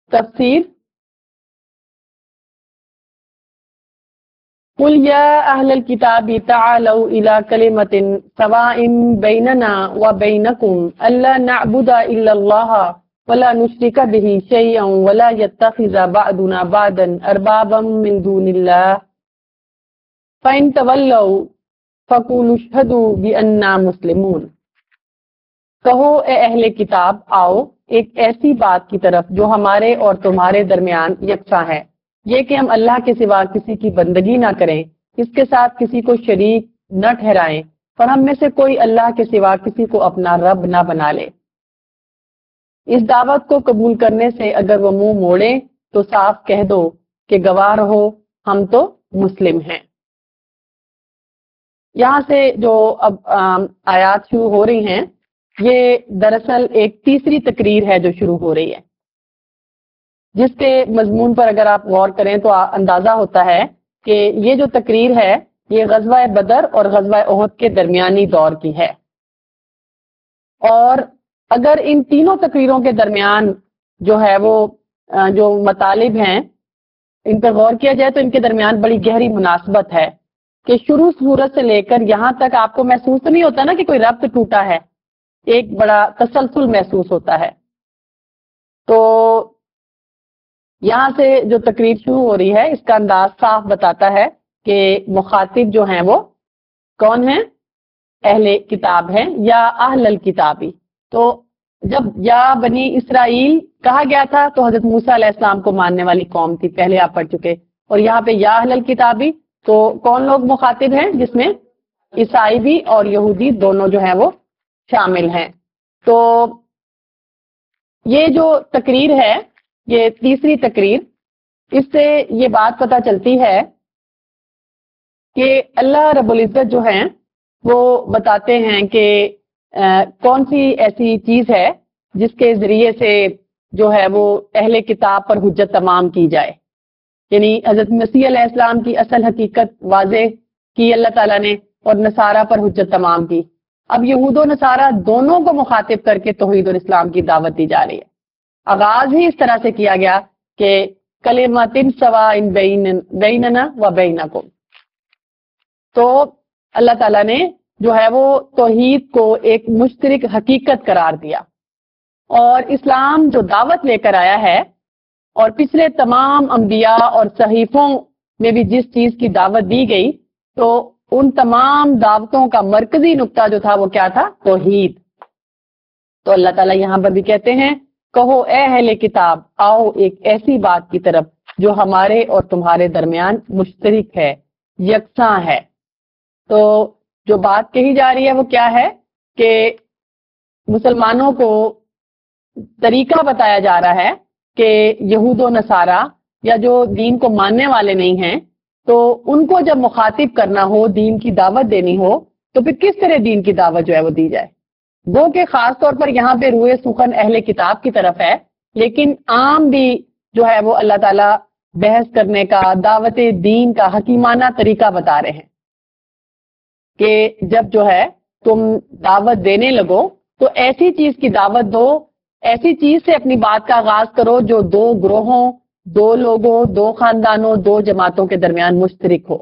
تفسیر قل یا اہل الکتاب تعالوا الی کلمۃ سواء بیننا وبینکم الا نعبد الا اللہ ولا نشرک به شیئا ولا يتخذ بعضنا بعضا اربابا من دون اللہ فإن تولوا فقولوا اشہدوا بأننا مسلمون۔ کہو اے اہل کتاب، آؤ ایک ایسی بات کی طرف جو ہمارے اور تمہارے درمیان یکساں ہے، یہ کہ ہم اللہ کے سوا کسی کی بندگی نہ کریں، اس کے ساتھ کسی کو شریک نہ ٹھہرائیں، اور ہم میں سے کوئی اللہ کے سوا کسی کو اپنا رب نہ بنا لے۔ اس دعوت کو قبول کرنے سے اگر وہ منہ موڑے تو صاف کہہ دو کہ گواہ رہو ہم تو مسلم ہیں۔ یہاں سے جو اب آیات شروع ہو رہی ہیں، یہ دراصل ایک تیسری تقریر ہے جو شروع ہو رہی ہے، جس کے مضمون پر اگر آپ غور کریں تو اندازہ ہوتا ہے کہ یہ جو تقریر ہے یہ غزوہ بدر اور غزوہ احد کے درمیانی دور کی ہے۔ اور اگر ان تینوں تقریروں کے درمیان جو ہے وہ جو مطالب ہیں ان پر غور کیا جائے تو ان کے درمیان بڑی گہری مناسبت ہے کہ شروع صورت سے لے کر یہاں تک آپ کو محسوس نہیں ہوتا نا کہ کوئی ربط ٹوٹا ہے، ایک بڑا تسلسل محسوس ہوتا ہے۔ تو یہاں سے جو تقریر شروع ہو رہی ہے اس کا انداز صاف بتاتا ہے کہ مخاطب جو ہیں وہ کون ہیں؟ اہل کتاب ہیں یا اہل الکتابی۔ تو جب یا بنی اسرائیل کہا گیا تھا تو حضرت موسیٰ علیہ السلام کو ماننے والی قوم تھی، پہلے آپ پڑھ چکے، اور یہاں پہ یا اہل الکتابی تو کون لوگ مخاطب ہیں؟ جس میں عیسائی بھی اور یہودی دونوں جو ہیں وہ شامل ہیں۔ تو یہ جو تقریر ہے، یہ تیسری تقریر، اس سے یہ بات پتہ چلتی ہے کہ اللہ رب العزت جو ہیں وہ بتاتے ہیں کہ کون سی ایسی چیز ہے جس کے ذریعے سے جو ہے وہ اہل کتاب پر حجت تمام کی جائے، یعنی حضرت مسیح علیہ السلام کی اصل حقیقت واضح کی اللہ تعالیٰ نے اور نصارہ پر حجت تمام کی۔ اب یہود و نصارہ دونوں کو مخاطب کر کے توحید اور اسلام کی دعوت دی جا رہی ہے۔ آغاز ہی اس طرح سے کیا گیا کہ کلمۃ سواء بیننا و بینکم، تو اللہ تعالیٰ نے جو ہے وہ توحید کو ایک مشترک حقیقت قرار دیا، اور اسلام جو دعوت لے کر آیا ہے اور پچھلے تمام انبیاء اور صحیفوں میں بھی جس چیز کی دعوت دی گئی تو ان تمام دعوتوں کا مرکزی نقطہ جو تھا وہ کیا تھا؟ توحید۔ تو اللہ تعالیٰ یہاں پر بھی کہتے ہیں کہو اے اہل کتاب، آؤ ایک ایسی بات کی طرف جو ہمارے اور تمہارے درمیان مشترک ہے، یکساں ہے۔ تو جو بات کہی جا رہی ہے وہ کیا ہے کہ مسلمانوں کو طریقہ بتایا جا رہا ہے کہ یہود و نصارہ یا جو دین کو ماننے والے نہیں ہیں تو ان کو جب مخاطب کرنا ہو، دین کی دعوت دینی ہو، تو پھر کس طرح دین کی دعوت جو ہے وہ دی جائے۔ وہ کہ خاص طور پر یہاں پہ روئے سخن اہل کتاب کی طرف ہے، لیکن عام بھی جو ہے وہ اللہ تعالیٰ بحث کرنے کا، دعوت دین کا حکیمانہ طریقہ بتا رہے ہیں کہ جب جو ہے تم دعوت دینے لگو تو ایسی چیز کی دعوت دو، ایسی چیز سے اپنی بات کا آغاز کرو جو دو گروہوں، دو لوگوں، دو خاندانوں، دو جماعتوں کے درمیان مشترک ہو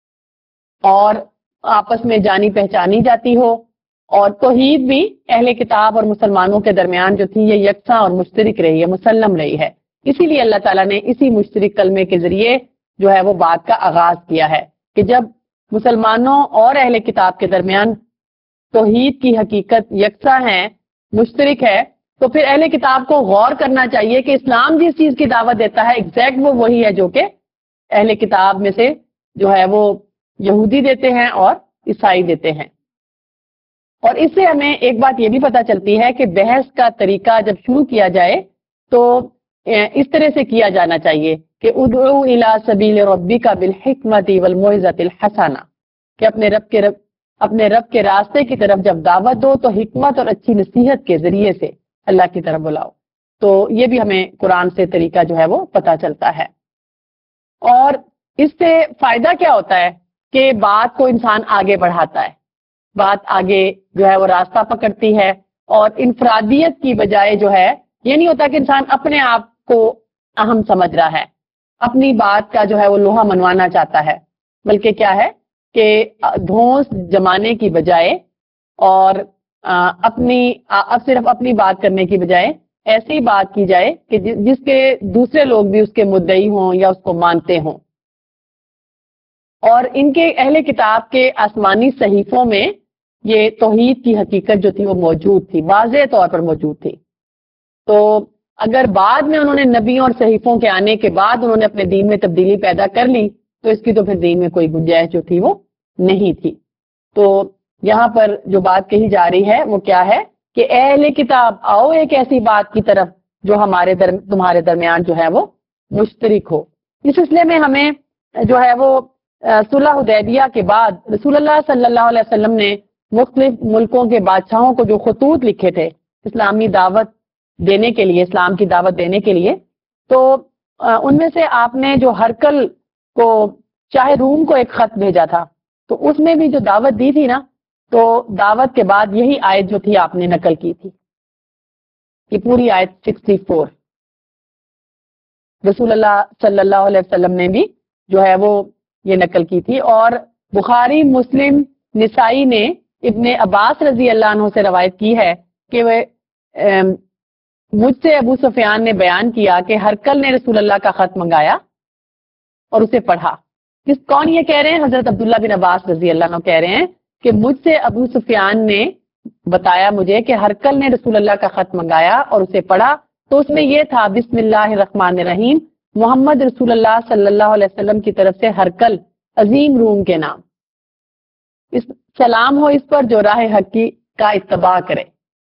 اور آپس میں جانی پہچانی جاتی ہو، اور توحید بھی اہل کتاب اور مسلمانوں کے درمیان جو تھی یہ یکساں اور مشترک رہی ہے، مسلم رہی ہے۔ اسی لیے اللہ تعالیٰ نے اسی مشترک کلمے کے ذریعے جو ہے وہ بات کا آغاز کیا ہے کہ جب مسلمانوں اور اہل کتاب کے درمیان توحید کی حقیقت یکساں ہے، مشترک ہے، تو پھر اہل کتاب کو غور کرنا چاہیے کہ اسلام جس چیز کی دعوت دیتا ہے ایگزیکٹ وہ وہی ہے جو کہ اہل کتاب میں سے جو ہے وہ یہودی دیتے ہیں اور عیسائی دیتے ہیں۔ اور اس سے ہمیں ایک بات یہ بھی پتہ چلتی ہے کہ بحث کا طریقہ جب شروع کیا جائے تو اس طرح سے کیا جانا چاہیے کہ ادعو الی سبیل ربک بالحکمت والموعظۃ الحسنہ، کہ اپنے رب کے راستے کی طرف جب دعوت دو تو حکمت اور اچھی نصیحت کے ذریعے سے اللہ کی طرف بلاؤ۔ تو یہ بھی ہمیں قرآن سے طریقہ جو ہے وہ پتہ چلتا ہے۔ اور اس سے فائدہ کیا ہوتا ہے کہ بات کو انسان آگے بڑھاتا ہے، بات آگے جو ہے وہ راستہ پکڑتی ہے، اور انفرادیت کی بجائے جو ہے یہ نہیں ہوتا کہ انسان اپنے آپ کو اہم سمجھ رہا ہے، اپنی بات کا جو ہے وہ لوہا منوانا چاہتا ہے، بلکہ کیا ہے کہ دھونس جمانے کی بجائے اور اب صرف اپنی بات کرنے کی بجائے ایسی بات کی جائے کہ جس کے دوسرے لوگ بھی اس کے مدعی ہوں یا اس کو مانتے ہوں۔ اور ان کے اہل کتاب کے آسمانی صحیفوں میں یہ توحید کی حقیقت جو تھی وہ موجود تھی، واضح طور پر موجود تھی۔ تو اگر بعد میں انہوں نے نبیوں اور صحیفوں کے آنے کے بعد انہوں نے اپنے دین میں تبدیلی پیدا کر لی تو اس کی تو پھر دین میں کوئی گنجائش جو تھی وہ نہیں تھی۔ تو یہاں پر جو بات کہی جا رہی ہے وہ کیا ہے کہ اے اہل کتاب آؤ ایک ایسی بات کی طرف جو تمہارے درمیان جو ہے وہ مشترک ہو۔ اس سلسلے میں ہمیں جو ہے وہ صلح حدیبیہ کے بعد رسول اللہ صلی اللہ علیہ وسلم نے مختلف ملکوں کے بادشاہوں کو جو خطوط لکھے تھے اسلامی دعوت دینے کے لیے، اسلام کی دعوت دینے کے لیے، تو ان میں سے آپ نے جو ہرکل کو شاہ روم کو ایک خط بھیجا تھا، تو اس میں بھی جو دعوت دی تھی نا، تو دعوت کے بعد یہی آیت جو تھی آپ نے نقل کی تھی، یہ پوری آیت 64 رسول اللہ صلی اللہ علیہ وسلم نے بھی جو ہے وہ یہ نقل کی تھی۔ اور بخاری، مسلم، نسائی نے ابن عباس رضی اللہ عنہ سے روایت کی ہے کہ وہ مجھ سے ابو سفیان نے بیان کیا کہ ہرکل نے رسول اللہ کا خط منگایا اور اسے پڑھا۔ کون یہ کہہ رہے ہیں؟ حضرت عبداللہ بن عباس رضی اللہ عنہ کہہ رہے ہیں کہ مجھ سے ابو سفیان نے بتایا مجھے کہ ہرکل نے رسول اللہ کا خط منگایا اور اسے پڑھا، تو اس میں یہ تھا بسم اللہ الرحمن الرحیم، محمد رسول اللہ صلی اللہ علیہ وسلم کی طرف سے ہرکل عظیم روم کے نام، اس سلام ہو اس پر جو راہ حق کا اتباع کرے۔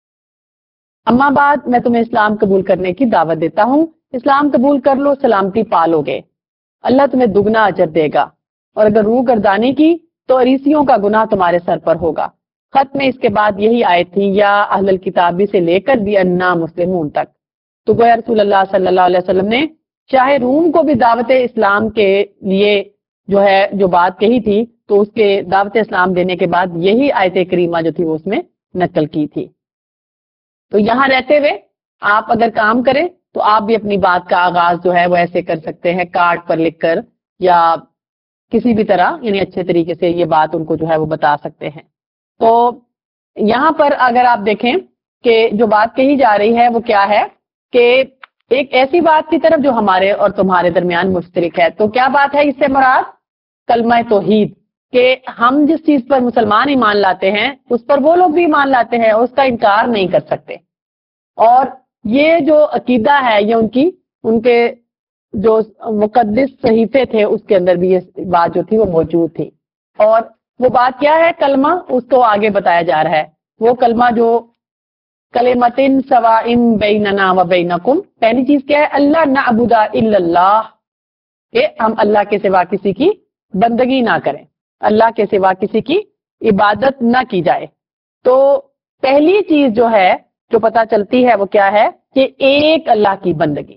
اما بعد میں تمہیں اسلام قبول کرنے کی دعوت دیتا ہوں، اسلام قبول کر لو، سلامتی پالو گے، اللہ تمہیں دگنا اجر دے گا، اور اگر روح گردانی کی تو اریسیوں کا گناہ تمہارے سر پر ہوگا۔ خط میں اس کے بعد یہی آیت تھی، یا اہل الکتابی سے لے کر بھی انا مسلمون تک۔ تو گویا رسول اللہ صلی اللہ علیہ وسلم نے شاہ روم کو بھی دعوت اسلام کے لیے جو بات کہی تھی، تو اس کے دعوت اسلام دینے کے بعد یہی آیت کریمہ جو تھی وہ اس میں نقل کی تھی۔ تو یہاں رہتے ہوئے آپ اگر کام کریں تو آپ بھی اپنی بات کا آغاز جو ہے وہ ایسے کر سکتے ہیں، کارڈ پر لکھ کر یا کسی بھی طرح، یعنی اچھے طریقے سے یہ بات ان کو جو ہے وہ بتا سکتے ہیں۔ تو یہاں پر اگر آپ دیکھیں کہ جو بات کہی جا رہی ہے وہ کیا ہے کہ ایک ایسی بات کی طرف جو ہمارے اور تمہارے درمیان مشترک ہے۔ تو کیا بات ہے اس سے مراد؟ کلمہ توحید، کہ ہم جس چیز پر مسلمان ایمان لاتے ہیں اس پر وہ لوگ بھی ایمان لاتے ہیں اور اس کا انکار نہیں کر سکتے۔ اور یہ جو عقیدہ ہے یہ ان کے جو مقدس صحیفے تھے اس کے اندر بھی یہ بات جو تھی وہ موجود تھی۔ اور وہ بات کیا ہے؟ کلمہ، اس کو آگے بتایا جا رہا ہے۔ وہ کلمہ جو کلمتن سوائن بیننا و بینکم، پہلی چیز کیا ہے؟ اللہ نعبد الا اللہ، کہ ہم اللہ کے سوا کسی کی بندگی نہ کریں، اللہ کے سوا کسی کی عبادت نہ کی جائے۔ تو پہلی چیز جو ہے جو پتہ چلتی ہے وہ کیا ہے کہ ایک اللہ کی بندگی،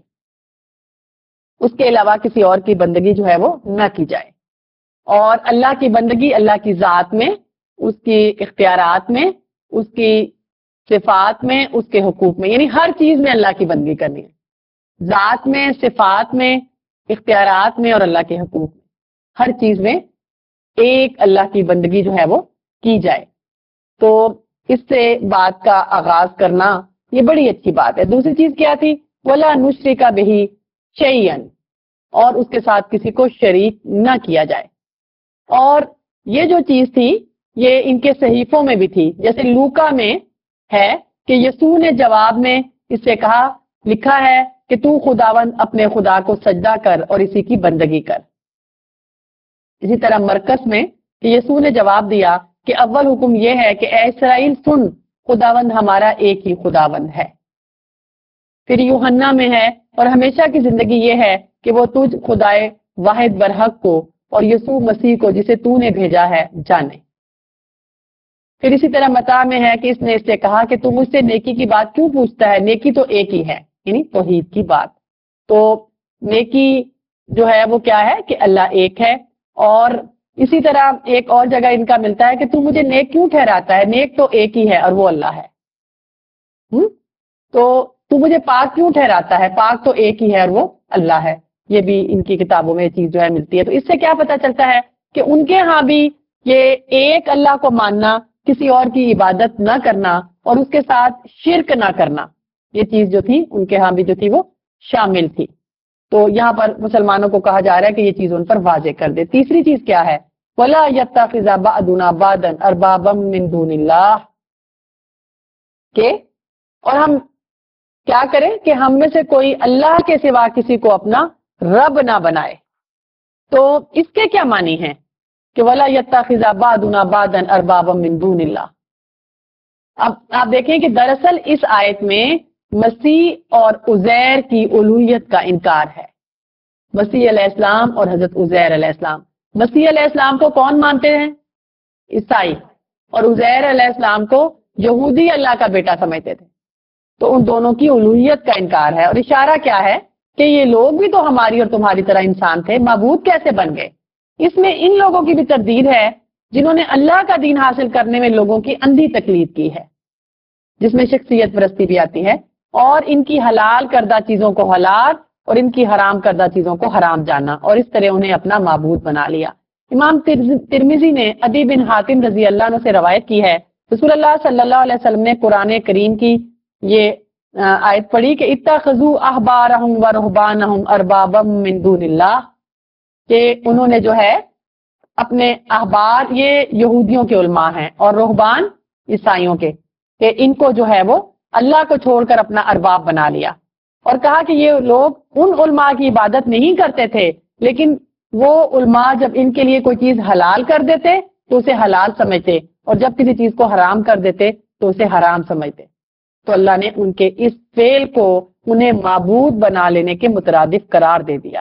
اس کے علاوہ کسی اور کی بندگی جو ہے وہ نہ کی جائے۔ اور اللہ کی بندگی اللہ کی ذات میں، اس کی اختیارات میں، اس کی صفات میں، اس کے حقوق میں، یعنی ہر چیز میں اللہ کی بندگی کرنی ہے، ذات میں، صفات میں، اختیارات میں اور اللہ کے حقوق میں، ہر چیز میں ایک اللہ کی بندگی جو ہے وہ کی جائے۔ تو اس سے بات کا آغاز کرنا یہ بڑی اچھی بات ہے۔ دوسری چیز کیا تھی؟ وَلَا نُشْرِكَ بِهِ شَيْئًا، اور اس کے ساتھ کسی کو شریک نہ کیا جائے۔ اور یہ جو چیز تھی یہ ان کے صحیفوں میں بھی تھی، جیسے لوکا میں ہے کہ یسوع نے جواب میں اس سے کہا، لکھا ہے کہ تو خداوند اپنے خدا کو سجدہ کر اور اسی کی بندگی کر۔ اسی طرح مرکز میں کہ یسوع نے جواب دیا کہ اول حکم یہ ہے کہ اے اسرائیل سن، خداوند ہمارا ایک ہی خداوند ہے۔ پھر یوحنا میں ہے، اور ہمیشہ کی زندگی یہ ہے کہ وہ تجھ خدائے واحد برحق کو اور یسوع مسیح کو جسے تو نے بھیجا ہے جانے۔ پھر اسی طرح متی میں ہے کہ اس نے اس سے کہا کہ تو مجھ سے نیکی کی بات کیوں پوچھتا ہے، نیکی تو ایک ہی ہے، یعنی توحید کی بات۔ تو نیکی جو ہے وہ کیا ہے کہ اللہ ایک ہے۔ اور اسی طرح ایک اور جگہ ان کا ملتا ہے کہ تو مجھے نیک کیوں ٹھہراتا ہے، نیک تو ایک ہی ہے اور وہ اللہ ہے۔ تو مجھے پاک کیوں ٹھہراتا ہے، پاک تو ایک ہی ہے اور وہ اللہ ہے. یہ بھی ان کی کتابوں میں یہ چیز جو ہے ملتی ہے. تو اس سے کیا پتہ چلتا ہے کہ ان کے ہاں بھی یہ ایک اللہ کو ماننا, کسی اور کی عبادت نہ کرنا اور اس کے ساتھ شرک نہ کرنا, یہ چیز جو تھی ان کے ہاں بھی جو تھی وہ شامل تھی. تو یہاں پر مسلمانوں کو کہا جا رہا ہے کہ یہ چیز ان پر واضح کر دے. تیسری چیز کیا ہے؟ وَلَا يَتَّخِذَ بَعْضُنَا بَعْضًا أَرْبَابًا مِّن دُونِ اللَّهِ, کہ اور ہم کیا کریں کہ ہم میں سے کوئی اللہ کے سوا کسی کو اپنا رب نہ بنائے. تو اس کے کیا معنی ہیں کہ وَلَا يَتَّخِذَ بَعْضُنَا بَعْضًا أَرْبَابًا مِّن دُونِ اللَّهِ. اب آپ دیکھیں کہ دراصل اس آیت میں مسیح اور عزیر کی الوہیت کا انکار ہے. مسیح علیہ السلام اور حضرت عزیر علیہ السلام. مسیح علیہ السلام کو کون مانتے ہیں؟ عیسائی. اور عزیر علیہ السلام کو یہودی اللہ کا بیٹا سمجھتے تھے. تو ان دونوں کی الوہیت کا انکار ہے. اور اشارہ کیا ہے کہ یہ لوگ بھی تو ہماری اور تمہاری طرح انسان تھے, معبود کیسے بن گئے؟ اس میں ان لوگوں کی بھی تردید ہے جنہوں نے اللہ کا دین حاصل کرنے میں لوگوں کی اندھی تقلید کی ہے, جس میں شخصیت پرستی بھی آتی ہے, اور ان کی حلال کردہ چیزوں کو حلال اور ان کی حرام کردہ چیزوں کو حرام جانا, اور اس طرح انہیں اپنا معبود بنا لیا. امام ترمذی نے عدی بن حاتم رضی اللہ عنہ سے روایت کی ہے, رسول اللہ صلی اللہ علیہ وسلم نے قرآن کریم کی یہ آیت پڑھی کہ اتخذوا احبارہم و رہبانہم اربابا من دون اللہ, کہ انہوں نے جو ہے اپنے احبار, یہ یہودیوں کے علماء ہیں, اور رہبان عیسائیوں کے, کہ ان کو جو ہے وہ اللہ کو چھوڑ کر اپنا ارباب بنا لیا. اور کہا کہ یہ لوگ ان علماء کی عبادت نہیں کرتے تھے, لیکن وہ علماء جب ان کے لیے کوئی چیز حلال کر دیتے تو اسے حلال سمجھتے, اور جب کسی چیز کو حرام کر دیتے تو اسے حرام سمجھتے. تو اللہ نے ان کے اس فعل کو انہیں معبود بنا لینے کے مترادف قرار دے دیا.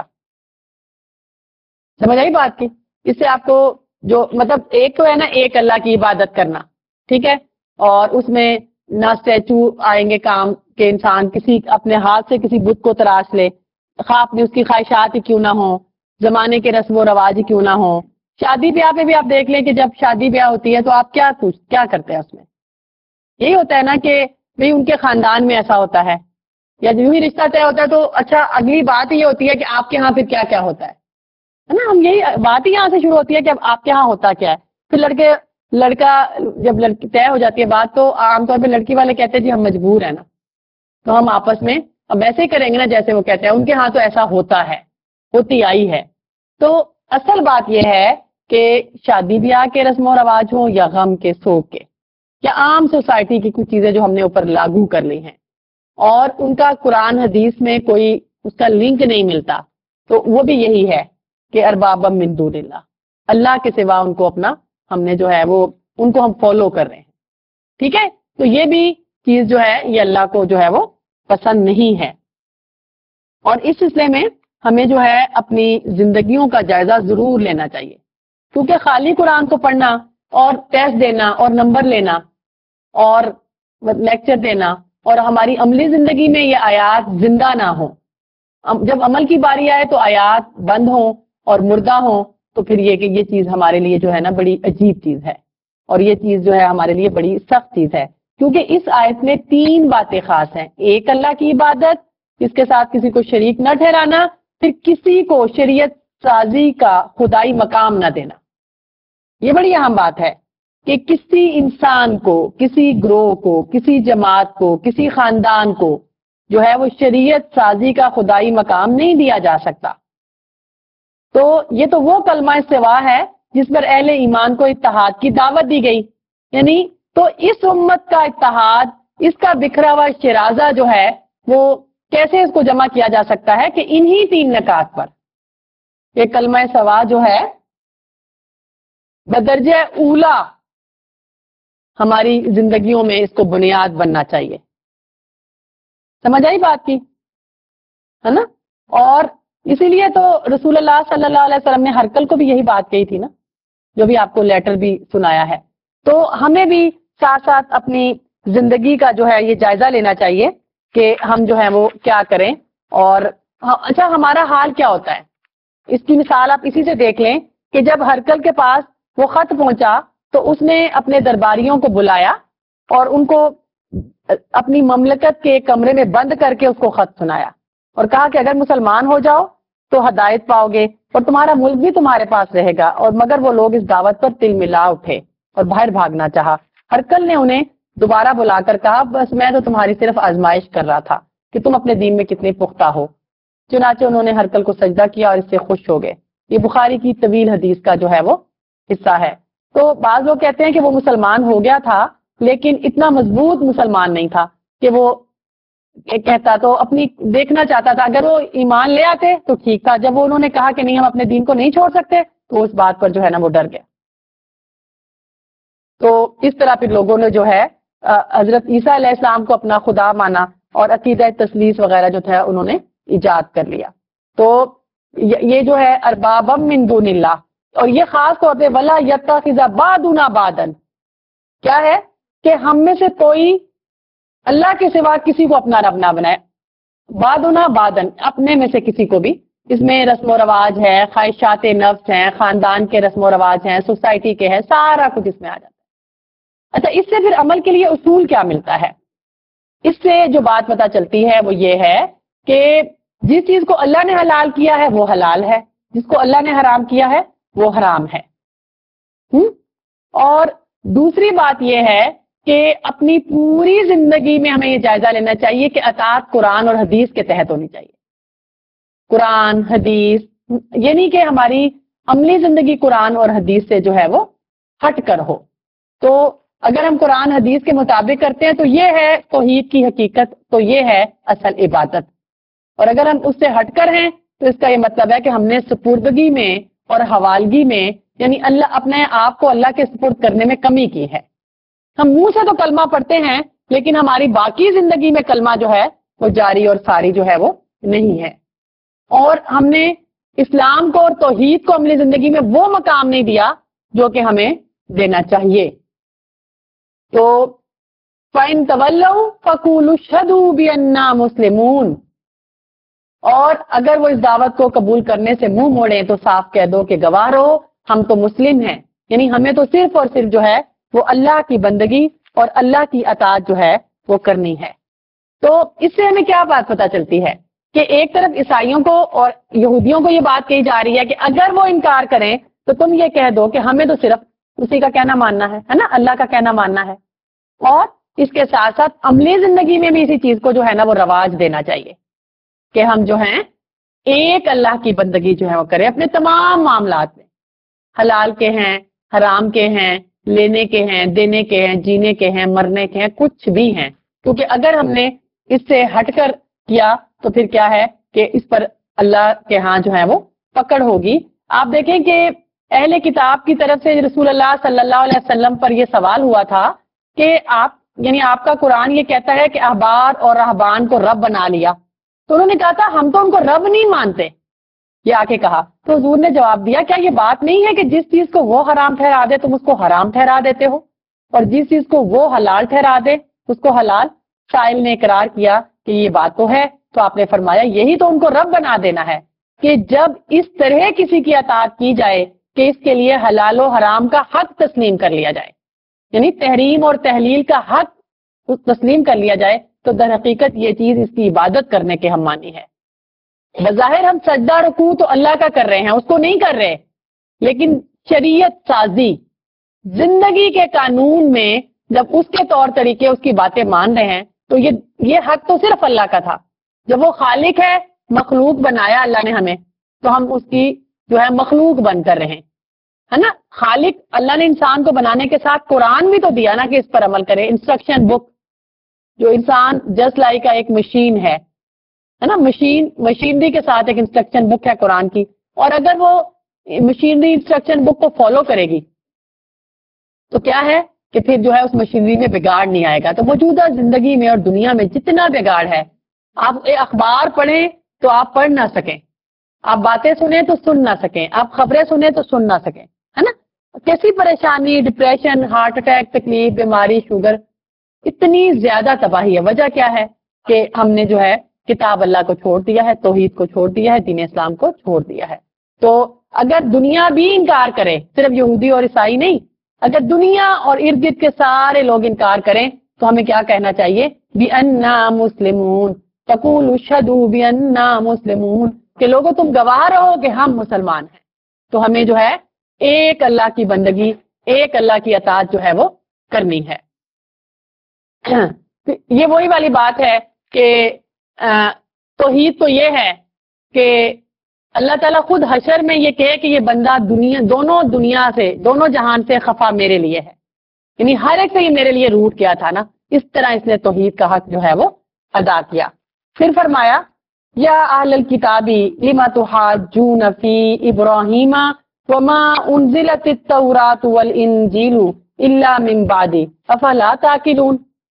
سمجھ آئی بات کی؟ اس سے آپ کو جو مطلب ایک تو ہے نا ایک اللہ کی عبادت کرنا, ٹھیک ہے, اور اس میں نہ اسٹیچو آئیں گے کام کہ انسان کسی اپنے ہاتھ سے کسی بت کو تراش لے, خواہ اپنی اس کی خواہشات ہی کیوں نہ ہوں, زمانے کے رسم و رواج ہی کیوں نہ ہوں. شادی بیاہ پہ بھی آپ دیکھ لیں کہ جب شادی بیاہ ہوتی ہے تو آپ کیا کرتے ہیں اس میں؟ یہی ہوتا ہے نا کہ بھئی ان کے خاندان میں ایسا ہوتا ہے, یا جو ہی رشتہ طے ہوتا ہے تو اچھا اگلی بات یہ ہوتی ہے کہ آپ کے ہاں پھر کیا کیا ہوتا ہے نا. ہم یہی بات ہی یہاں سے شروع ہوتی ہے کہ اب آپ کے ہاں ہوتا کیا ہے. پھر لڑکا جب لڑکی طے ہو جاتی ہے بات, تو عام طور پہ لڑکی والے کہتے ہیں جی ہم مجبور ہیں نا, تو ہم آپس میں اب ویسے ہی کریں گے نا جیسے وہ کہتے ہیں. ان کے ہاں تو ایسا ہوتا ہے, ہوتی آئی ہے. تو اصل بات یہ ہے کہ شادی بیاہ کے رسم و رواج ہوں یا غم کے سوگ کے, یا عام سوسائٹی کی کچھ چیزیں جو ہم نے اوپر لاگو کر لی ہیں, اور ان کا قرآن حدیث میں کوئی اس کا لنک نہیں ملتا, تو وہ بھی یہی ہے کہ اربابا من دون اللہ, اللہ کے سوا ان کو اپنا ہم نے جو ہے وہ ان کو ہم فالو کر رہے ہیں. ٹھیک ہے, تو یہ بھی چیز جو ہے یہ اللہ کو جو ہے وہ پسند نہیں ہے. اور اس سلسلے میں ہمیں جو ہے اپنی زندگیوں کا جائزہ ضرور لینا چاہیے, کیونکہ خالی قرآن کو پڑھنا اور ٹیسٹ دینا اور نمبر لینا اور لیکچر دینا اور ہماری عملی زندگی میں یہ آیات زندہ نہ ہوں, جب عمل کی باری آئے تو آیات بند ہوں اور مردہ ہوں, تو پھر یہ کہ یہ چیز ہمارے لیے جو ہے نا بڑی عجیب چیز ہے, اور یہ چیز جو ہے ہمارے لیے بڑی سخت چیز ہے. کیونکہ اس آیت میں 3 باتیں خاص ہیں. ایک اللہ کی عبادت, اس کے ساتھ کسی کو شریک نہ ٹھہرانا, پھر کسی کو شریعت سازی کا خدائی مقام نہ دینا. یہ بڑی اہم بات ہے کہ کسی انسان کو, کسی گروہ کو, کسی جماعت کو, کسی خاندان کو جو ہے وہ شریعت سازی کا خدائی مقام نہیں دیا جا سکتا. تو یہ تو وہ کلمہ استوا ہے جس پر اہل ایمان کو اتحاد کی دعوت دی گئی. یعنی تو اس امت کا اتحاد, اس کا بکھرا ہوا شرازہ جو ہے وہ کیسے اس کو جمع کیا جا سکتا ہے کہ انہی 3 نکات پر. یہ کلمہ سوا جو ہے بدرجہ اولا ہماری زندگیوں میں اس کو بنیاد بننا چاہیے. سمجھ آئی بات کی ہے نا. اور اسی لیے تو رسول اللہ صلی اللہ علیہ وسلم نے ہرکل کو بھی یہی بات کہی تھی نا, جو بھی آپ کو لیٹر بھی سنایا ہے. تو ہمیں بھی ساتھ ساتھ اپنی زندگی کا جو ہے یہ جائزہ لینا چاہیے کہ ہم جو ہے وہ کیا کریں. اور اچھا ہمارا حال کیا ہوتا ہے, اس کی مثال آپ اسی سے دیکھ لیں کہ جب ہرکل کے پاس وہ خط پہنچا تو اس نے اپنے درباریوں کو بلایا اور ان کو اپنی مملکت کے کمرے میں بند کر کے اس کو خط سنایا. اور کہا کہ اگر مسلمان ہو جاؤ تو ہدایت پاؤ گے اور تمہارا ملک بھی تمہارے پاس رہے گا. اور مگر وہ لوگ اس دعوت پر تل ملا اٹھے اور باہر بھاگنا چاہا. ہرقل نے انہیں دوبارہ بلا کر کہا بس میں تو تمہاری صرف آزمائش کر رہا تھا کہ تم اپنے دین میں کتنے پختہ ہو. چنانچہ انہوں نے ہرقل کو سجدہ کیا اور اس سے خوش ہو گئے. یہ بخاری کی طویل حدیث کا جو ہے وہ حصہ ہے. تو بعض لوگ کہتے ہیں کہ وہ مسلمان ہو گیا تھا لیکن اتنا مضبوط مسلمان نہیں تھا کہ وہ کہتا تو اپنی دیکھنا چاہتا تھا. اگر وہ ایمان لے آتے تو ٹھیک تھا. جب وہ انہوں نے کہا کہ نہیں ہم اپنے دین کو نہیں چھوڑ سکتے تو اس بات پر جو ہے نا وہ ڈر گیا. تو اس طرح پھر لوگوں نے جو ہے حضرت عیسیٰ علیہ السلام کو اپنا خدا مانا اور عقیدہ تثلیث وغیرہ جو تھا انہوں نے ایجاد کر لیا. تو یہ جو ہے اربابا من دون اللہ, اور یہ خاص طور پہ ولا یتخذ بعضنا بعضا, کیا ہے کہ ہم میں سے کوئی اللہ کے سوا کسی کو اپنا رب نہ بنائے. بعضنا بعضا, اپنے میں سے کسی کو بھی. اس میں رسم و رواج ہے, خواہشات نفس ہیں, خاندان کے رسم و رواج ہیں, سوسائٹی کے ہیں, سارا کچھ اس میں آ جاتا ہے. اچھا, اس سے پھر عمل کے لیے اصول کیا ملتا ہے؟ اس سے جو بات پتہ چلتی ہے وہ یہ ہے کہ جس چیز کو اللہ نے حلال کیا ہے وہ حلال ہے, جس کو اللہ نے حرام کیا ہے وہ حرام ہے. اور دوسری بات یہ ہے کہ اپنی پوری زندگی میں ہمیں یہ جائزہ لینا چاہیے کہ اطاعت قرآن اور حدیث کے تحت ہونی چاہیے. قرآن حدیث یعنی کہ ہماری عملی زندگی قرآن اور حدیث سے جو ہے وہ ہٹ کر ہو. تو اگر ہم قرآن حدیث کے مطابق کرتے ہیں تو یہ ہے توحید کی حقیقت, تو یہ ہے اصل عبادت. اور اگر ہم اس سے ہٹ کر ہیں تو اس کا یہ مطلب ہے کہ ہم نے سپردگی میں اور حوالگی میں یعنی اللہ اپنے آپ کو اللہ کے سپرد کرنے میں کمی کی ہے. ہم منہ سے تو کلمہ پڑھتے ہیں لیکن ہماری باقی زندگی میں کلمہ جو ہے وہ جاری اور ساری جو ہے وہ نہیں ہے. اور ہم نے اسلام کو اور توحید کو عملی زندگی میں وہ مقام نہیں دیا جو کہ ہمیں دینا چاہیے. تو فَإِن تَوَلَّوْا فَقُولُوا اشْهَدُوا بِأَنَّا مُسْلِمُونَ, اور اگر وہ اس دعوت کو قبول کرنے سے منہ موڑیں تو صاف کہہ دو کہ گواہ رہو ہم تو مسلم ہیں, یعنی ہمیں تو صرف اور صرف جو ہے وہ اللہ کی بندگی اور اللہ کی اطاعت جو ہے وہ کرنی ہے. تو اس سے ہمیں کیا بات پتہ چلتی ہے کہ ایک طرف عیسائیوں کو اور یہودیوں کو یہ بات کہی جا رہی ہے کہ اگر وہ انکار کریں تو تم یہ کہہ دو کہ ہمیں تو صرف اسی کا کہنا ماننا ہے نا, اللہ کا کہنا ماننا ہے. اور اس کے ساتھ ساتھ عملی زندگی میں بھی اسی چیز کو جو ہے نا وہ رواج دینا چاہیے کہ ہم جو ہیں ایک اللہ کی بندگی جو ہے وہ کریں اپنے تمام معاملات میں, حلال کے ہیں, حرام کے ہیں, لینے کے ہیں, دینے کے ہیں, جینے کے ہیں, مرنے کے ہیں, کچھ بھی ہیں. کیونکہ اگر ہم نے اس سے ہٹ کر کیا تو پھر کیا ہے کہ اس پر اللہ کے ہاں جو ہے وہ پکڑ ہوگی. آپ دیکھیں کہ اہل کتاب کی طرف سے رسول اللہ صلی اللہ علیہ وسلم پر یہ سوال ہوا تھا کہ آپ کا قرآن یہ کہتا ہے کہ احبار اور رہبان کو رب بنا لیا. تو انہوں نے کہا تھا ہم تو ان کو رب نہیں مانتے, یہ آ کے کہا. تو حضور نے جواب دیا کیا یہ بات نہیں ہے کہ جس چیز کو وہ حرام ٹھہرا دے تم اس کو حرام ٹھہرا دیتے ہو, اور جس چیز کو وہ حلال ٹھہرا دے اس کو حلال. سائل نے اقرار کیا کہ یہ بات تو ہے. تو آپ نے فرمایا یہی تو ان کو رب بنا دینا ہے کہ جب اس طرح کسی کی اطاعت کی جائے کہ اس کے لیے حلال و حرام کا حق تسلیم کر لیا جائے, یعنی تحریم اور تحلیل کا حق تسلیم کر لیا جائے, تو در حقیقت یہ چیز اس کی عبادت کرنے کے ہم مانی ہے. بظاہر ہم سجدہ رکوع تو اللہ کا کر رہے ہیں, اس کو نہیں کر رہے, لیکن شریعت سازی زندگی کے قانون میں جب اس کے طور طریقے اس کی باتیں مان رہے ہیں تو یہ حق تو صرف اللہ کا تھا. جب وہ خالق ہے, مخلوق بنایا اللہ نے ہمیں, تو ہم اس کی جو ہے مخلوق بن کر رہے ہے نا. خالق اللہ نے انسان کو بنانے کے ساتھ قرآن بھی تو دیا نا کہ اس پر عمل کرے, انسٹرکشن بک. جو انسان جسٹ لائک ایک مشین ہے نا, مشینری کے ساتھ ایک انسٹرکشن بک ہے قرآن کی, اور اگر وہ مشینری انسٹرکشن بک کو فالو کرے گی تو کیا ہے کہ پھر جو ہے اس مشینری میں بگاڑ نہیں آئے گا. تو موجودہ زندگی میں اور دنیا میں جتنا بگاڑ ہے, آپ اخبار پڑھیں تو آپ پڑھ نہ سکیں, آپ باتیں سنیں تو سن نہ سکیں, آپ خبریں سنیں تو سن نہ سکیں, ہے نا. کیسی پریشانی, ڈپریشن, ہارٹ اٹیک, تکلیف, بیماری, شوگر, اتنی زیادہ تباہی ہے. وجہ کیا ہے کہ ہم نے جو ہے کتاب اللہ کو چھوڑ دیا ہے, توحید کو چھوڑ دیا ہے, دین اسلام کو چھوڑ دیا ہے. تو اگر دنیا بھی انکار کرے, صرف یہودی اور عیسائی نہیں, اگر دنیا اور ارد گرد کے سارے لوگ انکار کریں تو ہمیں کیا کہنا چاہیے؟ بِأَنَّا مُسْلِمُونَ, تقولوا اشهدوا بأننا مسلمون، کہ لوگوں تم گواہ رہو کہ ہم مسلمان ہیں. تو ہمیں جو ہے ایک اللہ کی بندگی، ایک اللہ کی اطاعت جو ہے وہ کرنی ہے. یہ وہی والی بات ہے کہ توحید تو یہ ہے کہ اللہ تعالیٰ خود حشر میں یہ کہے کہ یہ بندہ دنیا سے، دونوں جہان سے خفا میرے لیے ہے، یعنی ہر ایک سے یہ میرے لیے روٹ کیا تھا نا. اس طرح اس نے توحید کا حق جو ہے وہ ادا کیا. پھر فرمایا یا اہل الکتابی لما تحاجون فی ابراہیم وما انزلت التوراۃ والانجیل الا من بعد افلا تعقلون.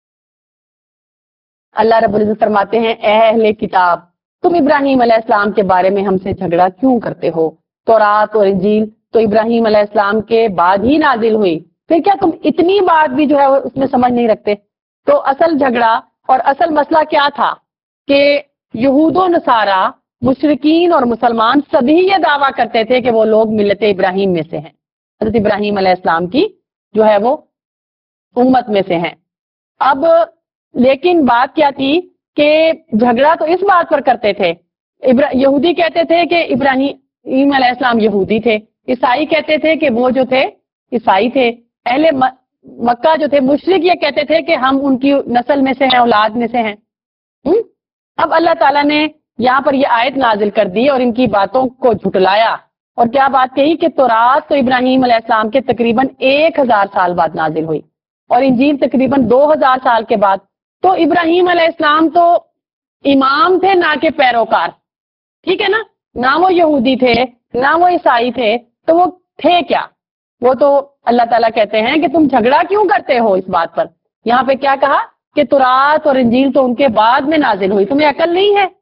اللہ رب العزت فرماتے ہیں اے اہل کتاب، تم ابراہیم علیہ السلام کے بارے میں ہم سے جھگڑا کیوں کرتے ہو؟ تورات اور انجیل تو ابراہیم علیہ السلام کے بعد ہی نازل ہوئی، پھر کیا تم اتنی بات بھی جو ہے اس میں سمجھ نہیں رکھتے؟ تو اصل جھگڑا اور اصل مسئلہ کیا تھا کہ یہود و نصارہ، مشرکین اور مسلمان سبھی یہ دعویٰ کرتے تھے کہ وہ لوگ ملت ابراہیم میں سے ہیں، حضرت ابراہیم علیہ السلام کی جو ہے وہ امت میں سے ہیں. اب لیکن بات کیا تھی کہ جھگڑا تو اس بات پر کرتے تھے، یہودی کہتے تھے کہ ابراہیم علیہ السلام یہودی تھے، عیسائی کہتے تھے کہ وہ جو تھے عیسائی تھے، اہل مکہ جو تھے مشرک یہ کہتے تھے کہ ہم ان کی نسل میں سے ہیں، اولاد میں سے ہیں. اب اللہ تعالیٰ نے یہاں پر یہ آیت نازل کر دی اور ان کی باتوں کو جھٹلایا، اور کیا بات کہی کہ تورات تو ابراہیم علیہ السلام کے تقریباً 1000 سال بعد نازل ہوئی اور انجیل تقریباً 2000 سال کے بعد. تو ابراہیم علیہ السلام تو امام تھے نہ کہ پیروکار، ٹھیک ہے نا، نہ وہ یہودی تھے نہ وہ عیسائی تھے، تو وہ تھے کیا؟ وہ تو اللہ تعالیٰ کہتے ہیں کہ تم جھگڑا کیوں کرتے ہو اس بات پر. یہاں پہ کیا کہا کہ تورات اور انجیل تو ان کے بعد میں نازل ہوئی، تمہیں عقل نہیں ہے.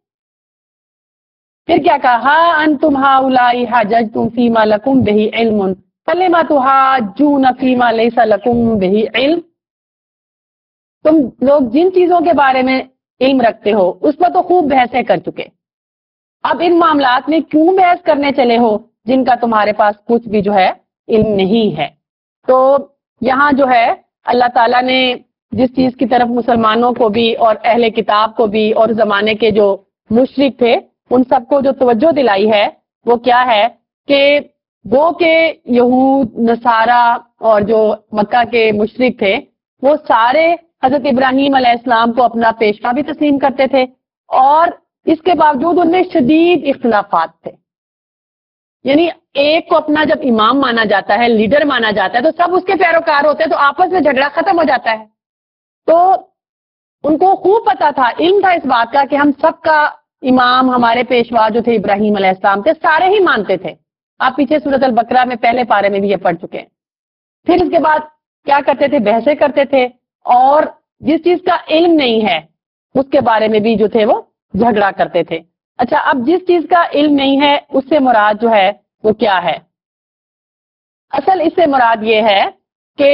پھر کیا کہا انتم ہؤلاء حججتم فیما لکم بہ علم فلم تحاجون فیما لیس لکم بہ علم. تم لوگ جن چیزوں کے بارے میں علم رکھتے ہو اس پر تو خوب بحثیں کر چکے، اب ان معاملات میں کیوں بحث کرنے چلے ہو جن کا تمہارے پاس کچھ بھی جو ہے علم نہیں ہے. تو یہاں جو ہے اللہ تعالیٰ نے جس چیز کی طرف مسلمانوں کو بھی اور اہل کتاب کو بھی اور زمانے کے جو مشرک تھے ان سب کو جو توجہ دلائی ہے وہ کیا ہے کہ وہ کہ یہود نصارہ اور جو مکہ کے مشرک تھے وہ سارے حضرت ابراہیم علیہ السلام کو اپنا پیشوا بھی تسلیم کرتے تھے، اور اس کے باوجود ان میں شدید اختلافات تھے. یعنی ایک کو اپنا جب امام مانا جاتا ہے، لیڈر مانا جاتا ہے، تو سب اس کے پیروکار ہوتے ہیں، تو آپس میں جھگڑا ختم ہو جاتا ہے. تو ان کو خوب پتا تھا، علم تھا اس بات کا کہ ہم سب کا امام، ہمارے پیشوا جو تھے ابراہیم علیہ السلام تھے، سارے ہی مانتے تھے. آپ پیچھے سورۃ البقرہ میں پہلے پارے میں بھی یہ پڑھ چکے ہیں. پھر اس کے بعد کیا کرتے تھے؟ بحثیں کرتے تھے، اور جس چیز کا علم نہیں ہے اس کے بارے میں بھی جو تھے وہ جھگڑا کرتے تھے. اچھا، اب جس چیز کا علم نہیں ہے اس سے مراد جو ہے وہ کیا ہے؟ اصل اس سے مراد یہ ہے کہ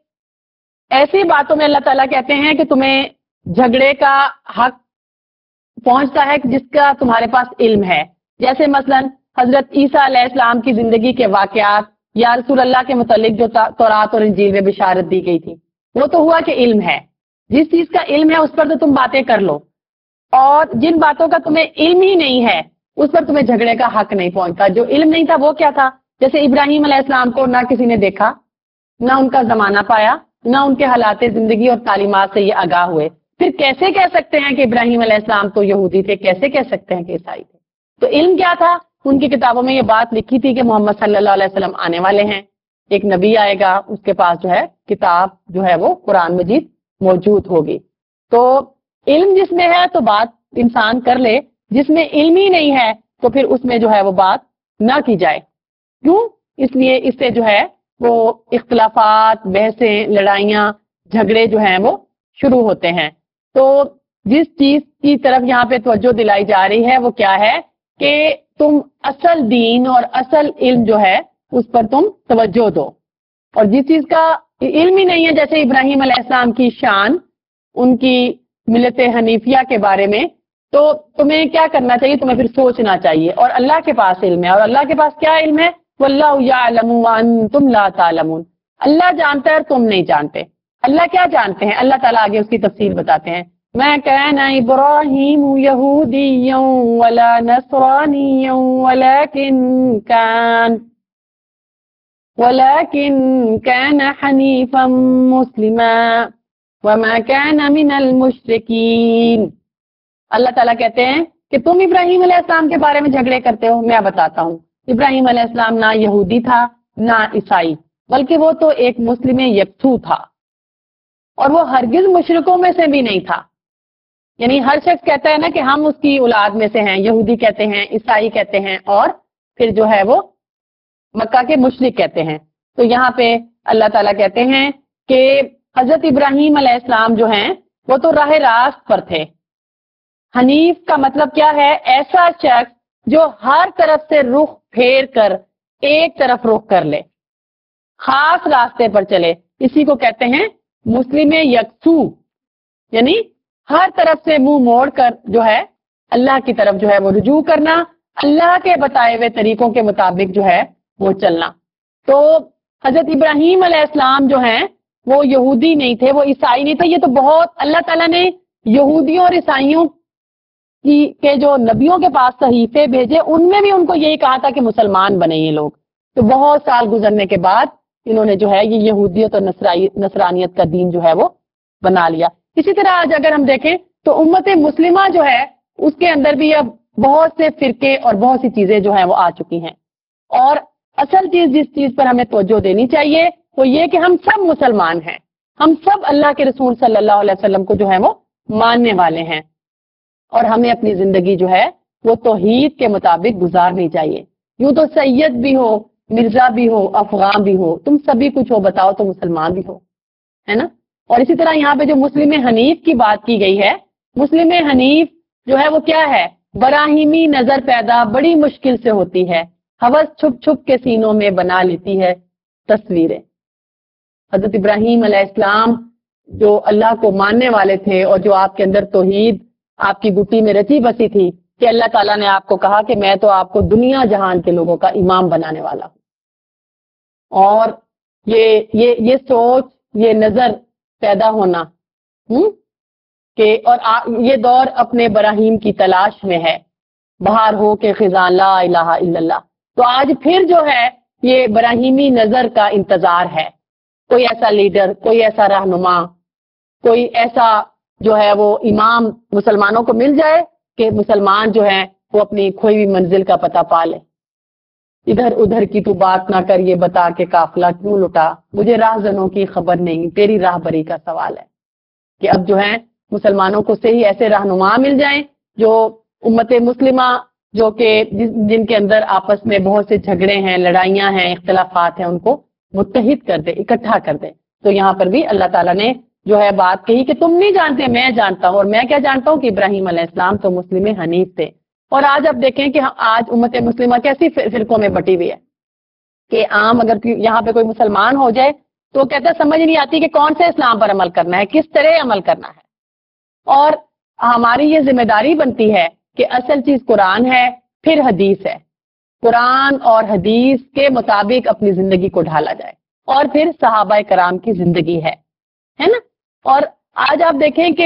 ایسی باتوں میں اللہ تعالیٰ کہتے ہیں کہ تمہیں جھگڑے کا حق پہنچتا ہے جس کا تمہارے پاس علم ہے. جیسے مثلا حضرت عیسیٰ علیہ السلام کی زندگی کے واقعات یا رسول اللہ کے متعلق جو تورات اور انجیل میں بشارت دی گئی تھی، وہ تو ہوا کہ علم ہے. جس چیز کا علم ہے اس پر تو تم باتیں کر لو، اور جن باتوں کا تمہیں علم ہی نہیں ہے اس پر تمہیں جھگڑے کا حق نہیں پہنچتا. جو علم نہیں تھا وہ کیا تھا؟ جیسے ابراہیم علیہ السلام کو نہ کسی نے دیکھا، نہ ان کا زمانہ پایا، نہ ان کے حالات زندگی اور تعلیمات سے یہ آگاہ ہوئے. پھر کیسے کہہ سکتے ہیں کہ ابراہیم علیہ السلام تو یہودی تھے؟ کیسے کہہ سکتے ہیں کہ عیسائی تھے؟ تو علم کیا تھا؟ ان کی کتابوں میں یہ بات لکھی تھی کہ محمد صلی اللہ علیہ وسلم آنے والے ہیں، ایک نبی آئے گا، اس کے پاس جو ہے کتاب جو ہے وہ قرآن مجید موجود ہوگی. تو علم جس میں ہے تو بات انسان کر لے، جس میں علم ہی نہیں ہے تو پھر اس میں جو ہے وہ بات نہ کی جائے. کیوں؟ اس لیے اس سے جو ہے وہ اختلافات، بحثیں، لڑائیاں، جھگڑے جو ہیں وہ شروع ہوتے ہیں. تو جس چیز کی طرف یہاں پہ توجہ دلائی جا رہی ہے وہ کیا ہے کہ تم اصل دین اور اصل علم جو ہے اس پر تم توجہ دو. اور جس چیز کا علم ہی نہیں ہے، جیسے ابراہیم علیہ السلام کی شان، ان کی ملت حنیفیہ کے بارے میں، تو تمہیں کیا کرنا چاہیے؟ تمہیں پھر سوچنا چاہیے. اور اللہ کے پاس علم ہے، اور اللہ کے پاس کیا علم ہے؟ واللہ یعلم وانتم لا تعلمون. اللہ جانتا ہے اور تم نہیں جانتے. اللہ کیا جانتے ہیں؟ اللہ تعالیٰ آگے اس کی تفصیل بتاتے ہیں. ما كان إبراهيم يهوديا ولا نصرانيا ولكن كان حنيفا مسلما وما كان من المشركين. اللہ تعالیٰ کہتے ہیں کہ تم ابراہیم علیہ السلام کے بارے میں جھگڑے کرتے ہو. میں بتاتا ہوں، ابراہیم علیہ السلام نہ یہودی تھا نہ عیسائی، بلکہ وہ تو ایک مسلم یکسو تھا، اور وہ ہرگز مشرکوں میں سے بھی نہیں تھا. یعنی ہر شخص کہتا ہے نا کہ ہم اس کی اولاد میں سے ہیں، یہودی کہتے ہیں، عیسائی کہتے ہیں، اور پھر جو ہے وہ مکہ کے مشرک کہتے ہیں. تو یہاں پہ اللہ تعالیٰ کہتے ہیں کہ حضرت ابراہیم علیہ السلام جو ہیں وہ تو راہ راست پر تھے. حنیف کا مطلب کیا ہے؟ ایسا شخص جو ہر طرف سے رخ پھیر کر ایک طرف رخ کر لے، خاص راستے پر چلے، اسی کو کہتے ہیں مسلم یکسو. یعنی ہر طرف سے منہ موڑ کر جو ہے اللہ کی طرف جو ہے وہ رجوع کرنا، اللہ کے بتائے ہوئے طریقوں کے مطابق جو ہے وہ چلنا. تو حضرت ابراہیم علیہ السلام جو ہیں وہ یہودی نہیں تھے، وہ عیسائی نہیں تھے. یہ تو بہت اللہ تعالیٰ نے یہودیوں اور عیسائیوں کے جو نبیوں کے پاس صحیفے بھیجے، ان میں بھی ان کو یہی کہا تھا کہ مسلمان بنے یہ لوگ. تو بہت سال گزرنے کے بعد انہوں نے جو ہے یہ یہودیت اور نصرانیت کا دین جو ہے وہ بنا لیا. اسی طرح آج اگر ہم دیکھیں تو امت مسلمہ جو ہے اس کے اندر بھی اب بہت سے فرقے اور بہت سی چیزیں جو ہیں وہ آ چکی ہیں. اور اصل چیز جس چیز پر ہمیں توجہ دینی چاہیے وہ یہ کہ ہم سب مسلمان ہیں، ہم سب اللہ کے رسول صلی اللہ علیہ وسلم کو جو ہے وہ ماننے والے ہیں، اور ہمیں اپنی زندگی جو ہے وہ توحید کے مطابق گزارنی چاہیے. یوں تو سید بھی ہو، مرزا بھی ہو، افغان بھی ہو، تم سبھی کچھ ہو، بتاؤ تو مسلمان بھی ہو، ہے نا. اور اسی طرح یہاں پہ جو مسلم حنیف کی بات کی گئی ہے، مسلم حنیف جو ہے وہ کیا ہے؟ براہیمی نظر پیدا بڑی مشکل سے ہوتی ہے، ہوس چھپ چھپ کے سینوں میں بنا لیتی ہے تصویریں. حضرت ابراہیم علیہ السلام جو اللہ کو ماننے والے تھے اور جو آپ کے اندر توحید آپ کی گٹی میں رچی بسی تھی، کہ اللہ تعالیٰ نے آپ کو کہا کہ میں تو آپ کو دنیا جہان کے لوگوں کا امام بنانے والا ہوں. اور یہ سوچ، یہ نظر پیدا ہونا کہ اور یہ دور اپنے براہیم کی تلاش میں ہے، بہار ہو کے خزاں لا الہ الا اللہ. تو آج پھر جو ہے یہ براہیمی نظر کا انتظار ہے. کوئی ایسا لیڈر، کوئی ایسا رہنما، کوئی ایسا جو ہے وہ امام مسلمانوں کو مل جائے کہ مسلمان جو ہے وہ اپنی کھوئی ہوئی منزل کا پتہ پا لے. ادھر ادھر کی تو بات نہ کر، یہ بتا کہ قافلہ کیوں لٹا، مجھے راہزنوں کی خبر نہیں، تیری راہبری کا سوال ہے. کہ اب جو ہے مسلمانوں کو صحیح ایسے رہنما مل جائیں جو امت مسلمہ جو کہ جن کے اندر آپس میں بہت سے جھگڑے ہیں، لڑائیاں ہیں، اختلافات ہیں، ان کو متحد کر دے، اکٹھا کر دے. تو یہاں پر بھی اللہ تعالیٰ نے جو ہے بات کہی کہ تم نہیں جانتے، میں جانتا ہوں. اور میں کیا جانتا ہوں کہ ابراہیم علیہ السلام تو مسلم حنیف تھے. اور آج آپ دیکھیں کہ آج امت مسلمہ کیسی فرقوں میں بٹی ہوئی ہے کہ عام اگر یہاں پہ کوئی مسلمان ہو جائے تو کہتا ہے سمجھ نہیں آتی کہ کون سے اسلام پر عمل کرنا ہے، کس طرح عمل کرنا ہے. اور ہماری یہ ذمہ داری بنتی ہے کہ اصل چیز قرآن ہے، پھر حدیث ہے. قرآن اور حدیث کے مطابق اپنی زندگی کو ڈھالا جائے، اور پھر صحابہ کرام کی زندگی ہے نا. اور آج آپ دیکھیں کہ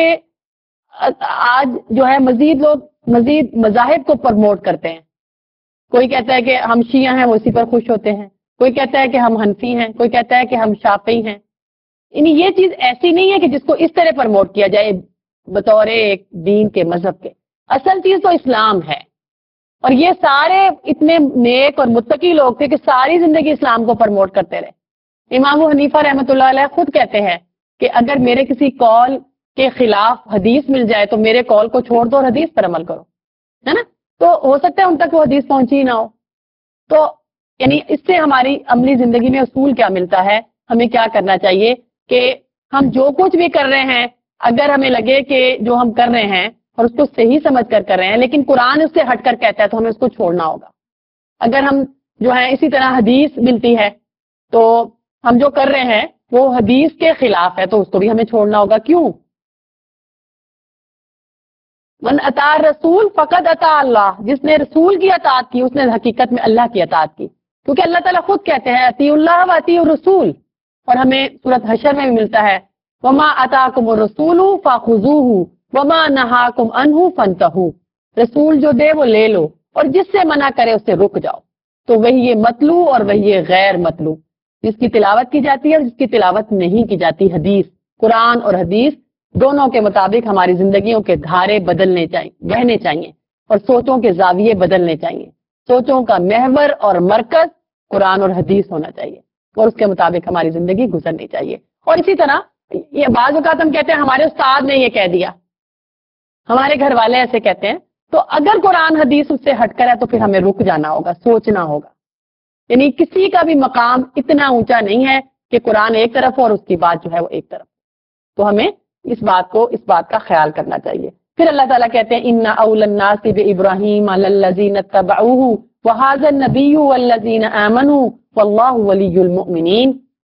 آج جو ہے مزید مذاہب کو پروموٹ کرتے ہیں. کوئی کہتا ہے کہ ہم شیعہ ہیں، وہ اسی پر خوش ہوتے ہیں. کوئی کہتا ہے کہ ہم حنفی ہیں، کوئی کہتا ہے کہ ہم شافعی ہیں. یعنی یہ چیز ایسی نہیں ہے کہ جس کو اس طرح پروموٹ کیا جائے بطور ایک دین کے مذہب کے. اصل چیز تو اسلام ہے. اور یہ سارے اتنے نیک اور متقی لوگ تھے کہ ساری زندگی اسلام کو پروموٹ کرتے رہے. امام ابو حنیفہ رحمۃ اللہ علیہ خود کہتے ہیں کہ اگر میرے کسی قول کے خلاف حدیث مل جائے تو میرے قول کو چھوڑ دو اور حدیث پر عمل کرو، ہے نا. تو ہو سکتا ہے ان تک وہ حدیث پہنچی ہی نہ ہو. تو یعنی اس سے ہماری عملی زندگی میں اصول کیا ملتا ہے؟ ہمیں کیا کرنا چاہیے کہ ہم جو کچھ بھی کر رہے ہیں، اگر ہمیں لگے کہ جو ہم کر رہے ہیں اور اس کو صحیح سمجھ کر رہے ہیں لیکن قرآن اس سے ہٹ کر کہتا ہے تو ہمیں اس کو چھوڑنا ہوگا. اگر ہم جو ہے اسی طرح حدیث ملتی ہے تو ہم جو کر رہے ہیں وہ حدیث کے خلاف ہے تو اس کو بھی ہمیں چھوڑنا ہوگا. کیوں؟ من اطاع رسول فقد اطاع اللہ، جس نے رسول کی اطاعت کی اس نے حقیقت میں اللہ کی اطاعت کی. کیونکہ اللہ تعالیٰ خود کہتے ہیں اطیعوا اللہ و اطیعوا الرسول. اور ہمیں سورۃ حشر میں بھی ملتا ہے وما اتاکم الرسول فخذوہ وما نہاکم عنہ فانتہوا، رسول جو دے وہ لے لو اور جس سے منع کرے اس سے رک جاؤ. تو وہی یہ مطلوع اور وہی یہ غیر مطلوع، جس کی تلاوت کی جاتی ہے اور جس کی تلاوت نہیں کی جاتی. حدیث، قرآن اور حدیث دونوں کے مطابق ہماری زندگیوں کے دھارے بدلنے چاہیے، بہنے چاہیے، اور سوچوں کے زاویے بدلنے چاہیے. سوچوں کا محور اور مرکز قرآن اور حدیث ہونا چاہیے اور اس کے مطابق ہماری زندگی گزرنی چاہیے. اور اسی طرح یہ بعض اوقات ہم کہتے ہیں ہمارے استاد نے یہ کہہ دیا، ہمارے گھر والے ایسے کہتے ہیں، تو اگر قرآن حدیث اس سے ہٹ کر ہے تو پھر ہمیں رک جانا ہوگا، سوچنا ہوگا. یعنی کسی کا بھی مقام اتنا اونچا نہیں ہے کہ قرآن ایک طرف اور اس کی بات جو ہے وہ ایک طرف. تو ہمیں اس بات کا خیال کرنا چاہیے. پھر اللہ تعالیٰ کہتے ہیں ان اول الناس بابراہیم الذین اتبعوہ وہذا النبی والذین آمنوا واللہ ولی المؤمنین.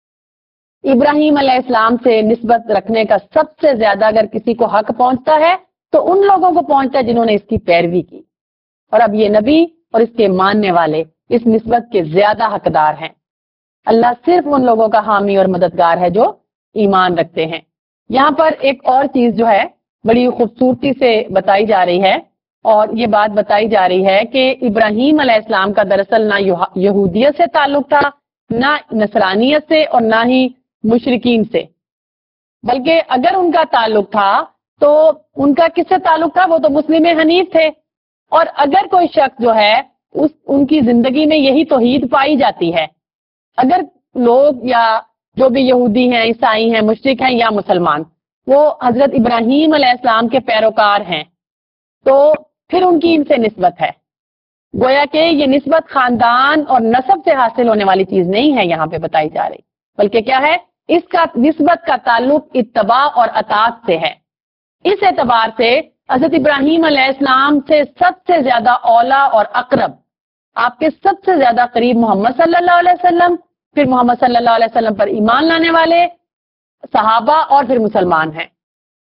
ابراہیم علیہ السلام سے نسبت رکھنے کا سب سے زیادہ اگر کسی کو حق پہنچتا ہے تو ان لوگوں کو پہنچتا ہے جنہوں نے اس کی پیروی کی. اور اب یہ نبی اور اس کے ماننے والے اس نسبت کے زیادہ حقدار ہیں. اللہ صرف ان لوگوں کا حامی اور مددگار ہے جو ایمان رکھتے ہیں. یہاں پر ایک اور چیز جو ہے بڑی خوبصورتی سے بتائی جا رہی ہے، اور یہ بات بتائی جا رہی ہے کہ ابراہیم علیہ السلام کا دراصل نہ یہودیت سے تعلق تھا، نہ نصرانیت سے، اور نہ ہی مشرکین سے، بلکہ اگر ان کا تعلق تھا تو ان کا کس سے تعلق تھا؟ وہ تو مسلم حنیف تھے. اور اگر کوئی شخص جو ہے ان کی زندگی میں یہی توحید پائی جاتی ہے، اگر لوگ یا جو بھی یہودی ہیں، عیسائی ہیں، مشرک ہیں یا مسلمان، وہ حضرت ابراہیم علیہ السلام کے پیروکار ہیں، تو پھر ان کی ان سے نسبت ہے. گویا کہ یہ نسبت خاندان اور نسب سے حاصل ہونے والی چیز نہیں ہے یہاں پہ بتائی جا رہی، بلکہ کیا ہے؟ اس کا نسبت کا تعلق اتباع اور اطاعت سے ہے. اس اعتبار سے حضرت ابراہیم علیہ السلام سے سب سے زیادہ اولا اور اقرب، آپ کے سب سے زیادہ قریب محمد صلی اللہ علیہ وسلم، پھر محمد صلی اللہ علیہ وسلم پر ایمان لانے والے صحابہ، اور پھر مسلمان ہیں.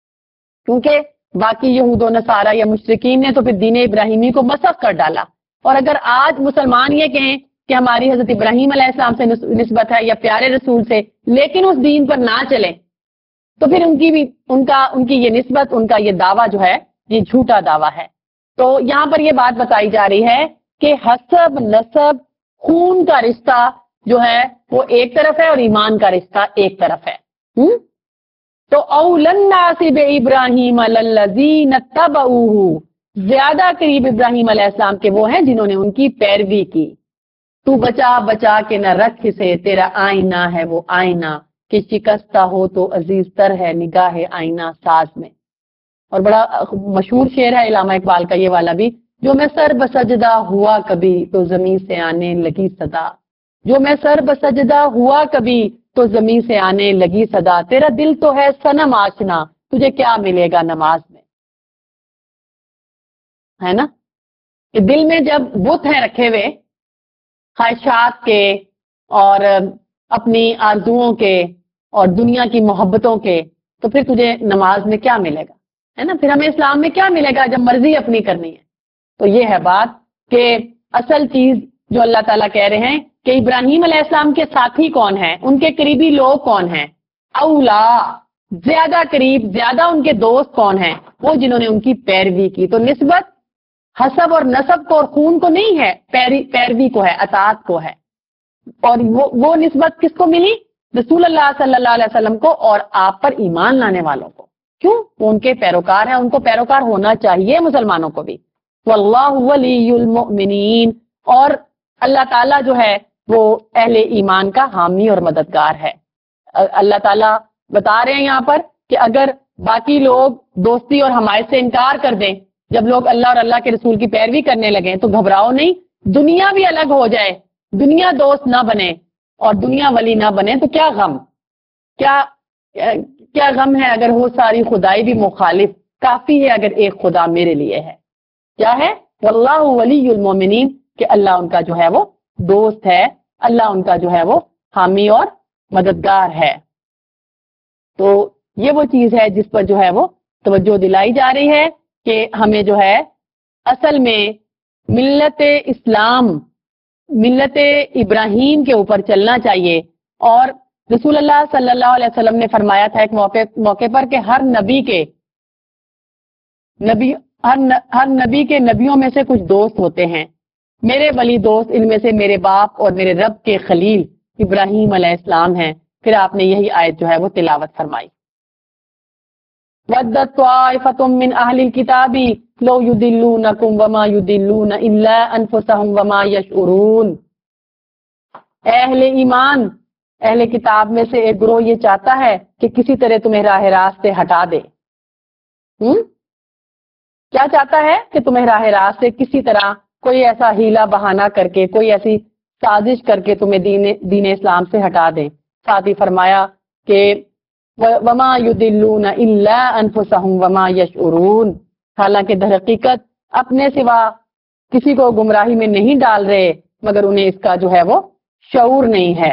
کیونکہ باقی یہود و نصارہ یا مشرکین نے تو پھر دین ابراہیمی کو مسخ کر ڈالا. اور اگر آج مسلمان یہ کہیں کہ ہماری حضرت ابراہیم علیہ السلام سے نسبت ہے یا پیارے رسول سے، لیکن اس دین پر نہ چلیں، تو پھر ان کی یہ نسبت، ان کا یہ دعویٰ جو ہے یہ جھوٹا دعویٰ ہے. تو یہاں پر یہ بات بتائی جا رہی ہے کہ حسب، نسب، خون کا رشتہ جو ہے وہ ایک طرف ہے اور ایمان کا رشتہ ایک طرف ہے. تو اولی الناس بابراہیم الذین اتبعوہ، زیادہ قریب ابراہیم علیہ السلام کے وہ ہیں جنہوں نے ان کی پیروی کی. تو بچا بچا کے نہ رکھ سے، تیرا آئینہ ہے وہ آئینہ، کہ شکستہ ہو تو عزیز تر ہے نگاہ آئینہ ساز میں. اور بڑا مشہور شعر ہے علامہ اقبال کا یہ والا بھی، جو میں سر بسجدہ ہوا کبھی تو زمین سے آنے لگی صدا، جو میں سر بسجدہ ہوا کبھی تو زمین سے آنے لگی صدا، تیرا دل تو ہے صنم آشنا، تجھے کیا ملے گا نماز میں. ہے نا کہ دل میں جب بت ہیں رکھے ہوئے خواہشات کے اور اپنی آرزوؤں کے اور دنیا کی محبتوں کے، تو پھر تجھے نماز میں کیا ملے گا؟ ہے نا، پھر ہمیں اسلام میں کیا ملے گا جب مرضی اپنی کرنی ہے. تو یہ ہے بات کہ اصل چیز جو اللہ تعالیٰ کہہ رہے ہیں کہ ابراہیم علیہ السلام کے ساتھی کون ہیں، ان کے قریبی لوگ کون ہیں، اولا، زیادہ قریب، زیادہ ان کے دوست کون ہیں، وہ جنہوں نے ان کی پیروی کی. تو نسبت حسب اور نسب کو اور خون کو نہیں ہے، پیروی کو ہے، اطاعت کو ہے. اور وہ نسبت کس کو ملی؟ رسول اللہ صلی اللہ علیہ وسلم کو اور آپ پر ایمان لانے والوں کو. کیوں؟ وہ ان کے پیروکار ہیں، ان کو پیروکار ہونا چاہیے مسلمانوں کو بھی. واللہ ولی المؤمنین، اور اللہ تعالیٰ جو ہے وہ اہل ایمان کا حامی اور مددگار ہے. اللہ تعالیٰ بتا رہے ہیں یہاں پر کہ اگر باقی لوگ دوستی اور حمایت سے انکار کر دیں، جب لوگ اللہ اور اللہ کے رسول کی پیروی کرنے لگیں تو گھبراؤ نہیں. دنیا بھی الگ ہو جائے، دنیا دوست نہ بنے اور دنیا ولی نہ بنے تو کیا غم، کیا غم ہے اگر وہ ساری خدائی بھی مخالف، کافی ہے اگر ایک خدا میرے لیے ہے. کیا ہے؟ واللہ ولی المومنین، کہ اللہ ان کا جو ہے وہ دوست ہے، اللہ ان کا جو ہے وہ حامی اور مددگار ہے. تو یہ وہ چیز ہے جس پر جو ہے وہ توجہ دلائی جا رہی ہے کہ ہمیں جو ہے اصل میں ملت اسلام، ملت ابراہیم کے اوپر چلنا چاہیے. اور رسول اللہ صلی اللہ علیہ وسلم نے فرمایا تھا ایک موقع پر کہ ہر نبی کے نبی ہر نبی کے نبیوں میں سے کچھ دوست ہوتے ہیں، میرے ولی دوست ان میں سے میرے باپ اور میرے رب کے خلیل ابراہیم علیہ السلام ہیں۔ پھر آپ نے یہی آیت جو ہے وہ تلاوت فرمائی۔ وَدَّتْ طَائِفَةٌ مِّنْ أَهْلِ الْكِتَابِ لَوْ يُضِلُّونَكُمْ وَمَا يُضِلُّونَ إِلَّا أَنفُسَهُمْ وَمَا يَشْعُرُونَ۔ اے اہل ایمان، اہل کتاب میں سے ایک گروہ یہ چاہتا ہے کہ کسی طرح تمہیں راہ راست سے ہٹا دے۔ کیا چاہتا ہے؟ کہ تمہیں راہ راست سے کسی طرح کوئی ایسا ہیلا بہانہ کر کے، کوئی ایسی سازش کر کے تمہیں دین اسلام سے ہٹا دیں۔ ساتھ ہی فرمایا کہ وما یضلون الا انفسهم وما یشعرون، حالانکہ در حقیقت اپنے سوا کسی کو گمراہی میں نہیں ڈال رہے مگر انہیں اس کا جو ہے وہ شعور نہیں ہے۔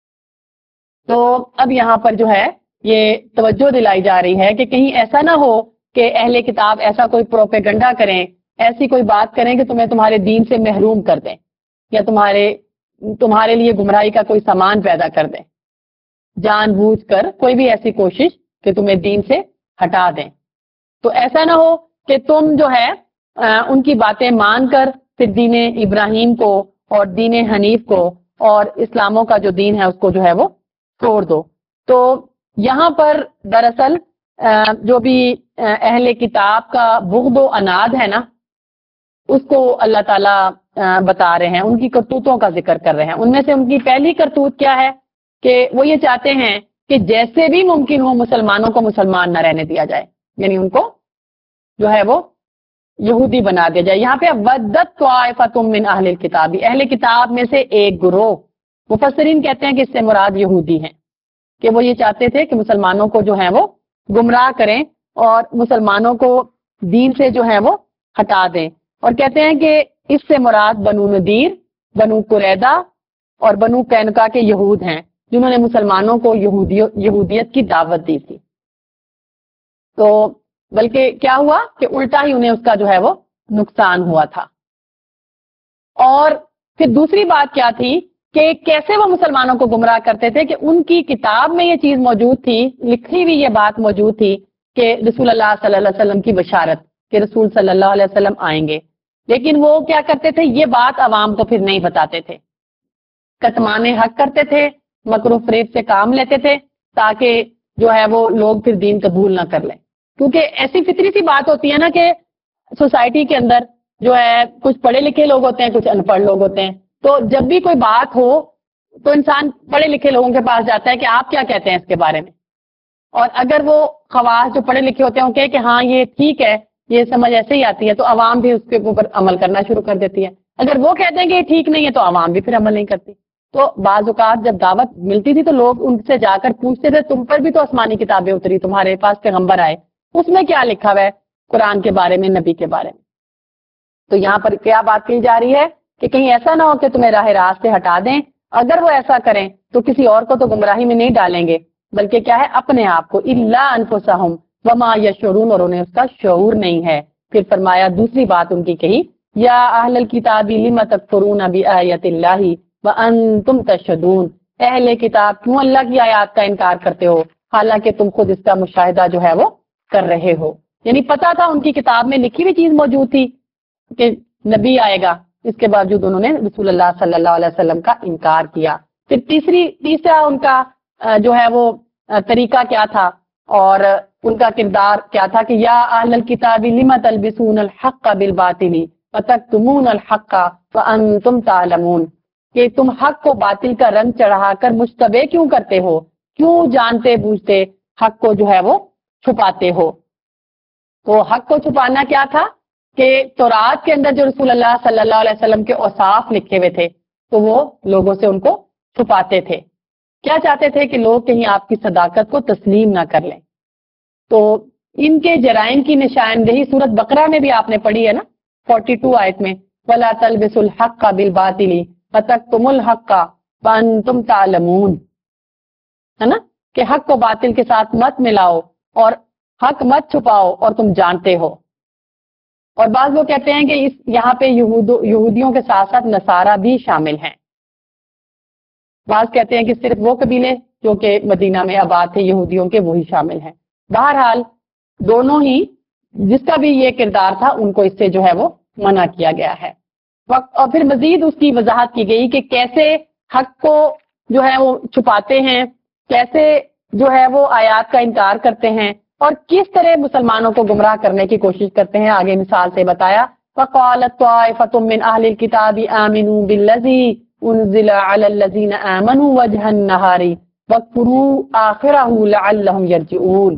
تو اب یہاں پر جو ہے یہ توجہ دلائی جا رہی ہے کہ کہیں ایسا نہ ہو کہ اہل کتاب ایسا کوئی پروپیگنڈا کریں، ایسی کوئی بات کریں کہ تمہیں تمہارے دین سے محروم کر دیں یا تمہارے لیے گمراہی کا کوئی سامان پیدا کر دیں، جان بوجھ کر کوئی بھی ایسی کوشش کہ تمہیں دین سے ہٹا دیں۔ تو ایسا نہ ہو کہ تم جو ہے ان کی باتیں مان کر پھر دین ابراہیم کو اور دین حنیف کو اور اسلاموں کا جو دین ہے اس کو جو ہے وہ چھوڑ دو۔ تو یہاں پر دراصل جو بھی اہل کتاب کا بغض و عناد ہے نا، اس کو اللہ تعالیٰ بتا رہے ہیں، ان کی کرتوتوں کا ذکر کر رہے ہیں۔ ان میں سے ان کی پہلی کرتوت کیا ہے کہ وہ یہ چاہتے ہیں کہ جیسے بھی ممکن ہو مسلمانوں کو مسلمان نہ رہنے دیا جائے، یعنی ان کو جو ہے وہ یہودی بنا دیا جائے۔ یہاں پہ وَدَّتْ طَائِفَةٌ مِّنْ أَهْلِ الْكِتَابِ، اہل کتاب میں سے ایک گروہ، مفسرین کہتے ہیں کہ اس سے مراد یہودی ہیں، کہ وہ یہ چاہتے تھے کہ مسلمانوں کو جو ہے وہ گمراہ کریں اور مسلمانوں کو دین سے جو ہے وہ ہٹا دیں، اور کہتے ہیں کہ اس سے مراد بنو نذیر، بنو قریظہ اور بنو قینقاع کے یہود ہیں جنہوں نے مسلمانوں کو یہودیت کی دعوت دی تھی۔ تو بلکہ کیا ہوا کہ الٹا ہی انہیں اس کا جو ہے وہ نقصان ہوا تھا۔ اور پھر دوسری بات کیا تھی کہ کیسے وہ مسلمانوں کو گمراہ کرتے تھے، کہ ان کی کتاب میں یہ چیز موجود تھی، لکھی ہوئی یہ بات موجود تھی کہ رسول اللہ صلی اللہ علیہ وسلم کی بشارت کہ رسول صلی اللہ علیہ وسلم آئیں گے، لیکن وہ کیا کرتے تھے، یہ بات عوام کو پھر نہیں بتاتے تھے، کتمان حق کرتے تھے، مکر و فریب سے کام لیتے تھے تاکہ جو ہے وہ لوگ پھر دین قبول نہ کر لیں۔ کیونکہ ایسی فطری سی بات ہوتی ہے نا کہ سوسائٹی کے اندر جو ہے کچھ پڑھے لکھے لوگ ہوتے ہیں، کچھ ان پڑھ لوگ ہوتے ہیں، تو جب بھی کوئی بات ہو تو انسان پڑھے لکھے لوگوں کے پاس جاتا ہے کہ آپ کیا کہتے ہیں اس کے بارے میں، اور اگر وہ خواص جو پڑھے لکھے ہوتے ہیں وہ کہے کہ ہاں یہ ٹھیک ہے، یہ سمجھ ایسے ہی آتی ہے، تو عوام بھی اس کے اوپر عمل کرنا شروع کر دیتی ہے۔ اگر وہ کہتے ہیں کہ یہ ٹھیک نہیں ہے تو عوام بھی پھر عمل نہیں کرتی۔ تو بعض اوقات جب دعوت ملتی تھی تو لوگ ان سے جا کر پوچھتے تھے تم پر بھی تو آسمانی کتابیں اتری، تمہارے پاس پیغمبر آئے، اس میں کیا لکھا ہوا ہے قرآن کے بارے میں، نبی کے بارے میں۔ تو یہاں پر کیا بات کی جا رہی ہے کہ کہیں ایسا نہ ہو کہ تمہیں راہ راست سے ہٹا دیں، اگر وہ ایسا کریں تو کسی اور کو تو گمراہی میں نہیں ڈالیں گے، بلکہ کیا ہے اپنے آپ کو، الا انفسہم وما یشعرون، اور انہیں اس کا شعور نہیں ہے۔ پھر فرمایا دوسری بات ان کی کہی، یا اہل الکتاب لم تکفرون بآیات اللہ وانتم تشہدون، اہل کتاب کیوں اللہ کی آیات کا انکار کرتے ہو حالانکہ تم خود اس کا مشاہدہ جو ہے وہ کر رہے ہو۔ یعنی پتا تھا ان کی کتاب میں لکھی ہوئی چیز موجود تھی کہ نبی آئے گا، اس کے باوجود انہوں نے رسول اللہ صلی اللہ علیہ وسلم کا انکار کیا۔ پھر تیسرا ان کا جو ہے وہ طریقہ کیا تھا اور ان کا کردار کیا تھا کہ یا اہل الکتاب لم تلبسون الحق بالباطل وتکتمون الحق وانتم تعلمون، کہ تم حق کو باطل کا رنگ چڑھا کر مشتبہ کیوں کرتے ہو، کیوں جانتے بوجھتے حق کو جو ہے وہ چھپاتے ہو۔ تو حق کو چھپانا کیا تھا کہ تورات کے اندر جو رسول اللہ صلی اللہ علیہ وسلم کے اوصاف لکھے ہوئے تھے تو وہ لوگوں سے ان کو چھپاتے تھے۔ کیا چاہتے تھے کہ لوگ کہیں آپ کی صداقت کو تسلیم نہ کر لیں۔ تو ان کے جرائم کی نشاندہی سورۃ بقرہ میں بھی آپ نے پڑھی ہے نا، 42 آیت میں، وَلَا تَلْبِسُوا الْحَقَّ بِالْبَاطِلِ وَتَكْتُمُوا الْحَقَّ وَأَنْتُمْ تَعْلَمُونَ، ہے نا، کہ حق کو باطل کے ساتھ مت ملاؤ اور حق مت چھپاؤ اور تم جانتے ہو۔ اور بعض لوگ کہتے ہیں کہ یہاں پہ یہودیوں کے ساتھ ساتھ نصارہ بھی شامل ہیں۔ بعض کہتے ہیں کہ صرف وہ قبیلے جو کہ مدینہ میں آباد تھے یہودیوں کے وہی شامل ہیں۔ بہرحال دونوں ہی جس کا بھی یہ کردار تھا ان کو اس سے جو ہے وہ منع کیا گیا ہے. اور پھر مزید اس کی وضاحت کی گئی کہ کیسے حق کو جو ہے وہ چھپاتے ہیں, کیسے جو ہے وہ آیات کا انکار کرتے ہیں, اور کس طرح مسلمانوں کو گمراہ کرنے کی کوشش کرتے ہیں. آگے مثال سے بتایا فَقَالَتْ طَائِفَةٌ مِّنْ أَهْلِ الْكِتَابِ آمِنُوا بِالَّذِي أُنزِلَ عَلَى الَّذِينَ آمَنُوا وَجْهَ النَّهَارِ وَاكْفُرُوا آخِرَهُ لَعَلَّهُمْ يَرْجِعُونَ.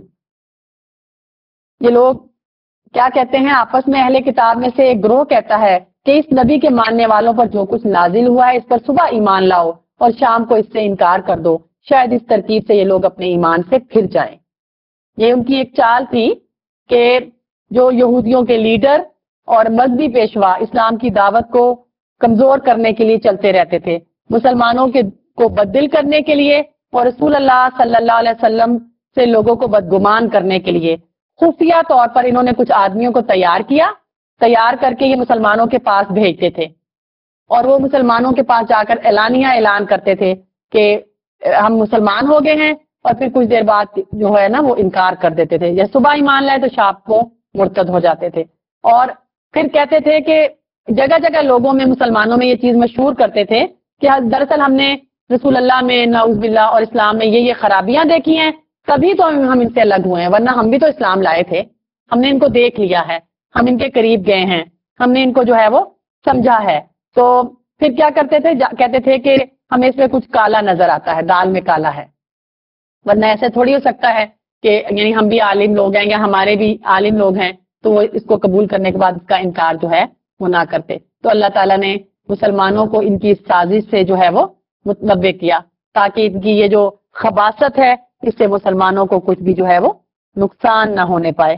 یہ لوگ کیا کہتے ہیں آپس میں, اہل کتاب میں سے ایک گروہ کہتا ہے کہ اس نبی کے ماننے والوں پر جو کچھ نازل ہوا ہے اس پر صبح ایمان لاؤ اور شام کو اس سے انکار کر دو, شاید اس ترتیب سے یہ لوگ اپنے ایمان سے پھر جائیں. یہ ان کی ایک چال تھی کہ جو یہودیوں کے لیڈر اور مذہبی پیشوا اسلام کی دعوت کو کمزور کرنے کے لیے چلتے رہتے تھے, مسلمانوں کو بددل کرنے کے لیے اور رسول اللہ صلی اللہ علیہ وسلم سے لوگوں کو بدگمان کرنے کے لیے خفیہ طور پر انہوں نے کچھ آدمیوں کو تیار کر کے یہ مسلمانوں کے پاس بھیجتے تھے, اور وہ مسلمانوں کے پاس جا کر اعلانیہ اعلان کرتے تھے کہ ہم مسلمان ہو گئے ہیں, اور پھر کچھ دیر بعد جو ہے نا وہ انکار کر دیتے تھے. جیسے صبح ایمان لائے تو شام کو مرتد ہو جاتے تھے, اور پھر کہتے تھے کہ جگہ جگہ لوگوں میں, مسلمانوں میں یہ چیز مشہور کرتے تھے کہ دراصل ہم نے رسول اللہ میں نعوذ باللہ اور اسلام میں یہ خرابیاں دیکھی ہیں, تبھی تو ہم ان سے الگ ہوئے ہیں, ورنہ ہم بھی تو اسلام لائے تھے, ہم نے ان کو دیکھ لیا ہے, ہم ان کے قریب گئے ہیں, ہم نے ان کو جو ہے وہ سمجھا ہے. تو پھر کیا کرتے تھے, کہتے تھے کہ ہمیں اس میں کچھ کالا نظر آتا ہے, دال میں کالا ہے, ورنہ ایسے تھوڑی ہو سکتا ہے کہ یعنی ہم بھی عالم لوگ ہیں یا ہمارے بھی عالم لوگ ہیں تو وہ اس کو قبول کرنے کے بعد اس کا انکار جو ہے وہ نہ کرتے. تو اللہ تعالیٰ نے مسلمانوں کو ان کی سازش سے جو ہے وہ متنبع کیا تاکہ ان کی یہ جو خباثت ہے اس سے مسلمانوں کو کچھ بھی جو ہے وہ نقصان نہ ہونے پائے.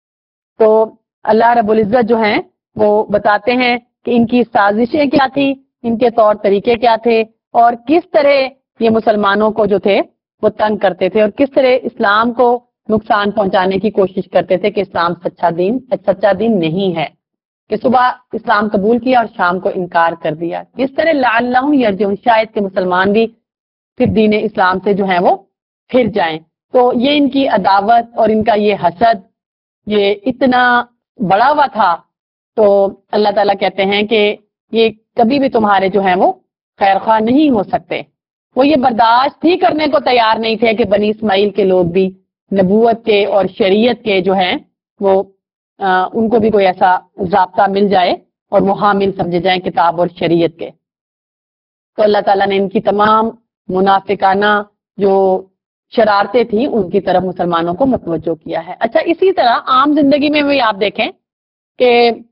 تو اللہ رب العزت جو ہیں وہ بتاتے ہیں کہ ان کی سازشیں کیا تھی, ان کے طور طریقے کیا تھے, اور کس طرح یہ مسلمانوں کو جو تھے وہ تنگ کرتے تھے, اور کس طرح اسلام کو نقصان پہنچانے کی کوشش کرتے تھے کہ اسلام سچا دین نہیں ہے, کہ صبح اسلام قبول کیا اور شام کو انکار کر دیا. کس طرح لعلہم یرجعون, شاید کہ مسلمان بھی پھر دین اسلام سے جو ہیں وہ پھر جائیں. تو یہ ان کی عداوت اور ان کا یہ حسد یہ اتنا بڑا ہوا تھا. تو اللہ تعالیٰ کہتے ہیں کہ یہ کبھی بھی تمہارے جو ہیں وہ خیر خواہ نہیں ہو سکتے. وہ یہ برداشت ہی کرنے کو تیار نہیں تھے کہ بنی اسماعیل کے لوگ بھی نبوت کے اور شریعت کے جو ہیں وہ ان کو بھی کوئی ایسا ضابطہ مل جائے اور وہ حامل سمجھے جائیں کتاب اور شریعت کے. تو اللہ تعالیٰ نے ان کی تمام منافقانہ جو شرارتیں تھیں ان کی طرف مسلمانوں کو متوجہ کیا ہے. اچھا, اسی طرح عام زندگی میں بھی آپ دیکھیں کہ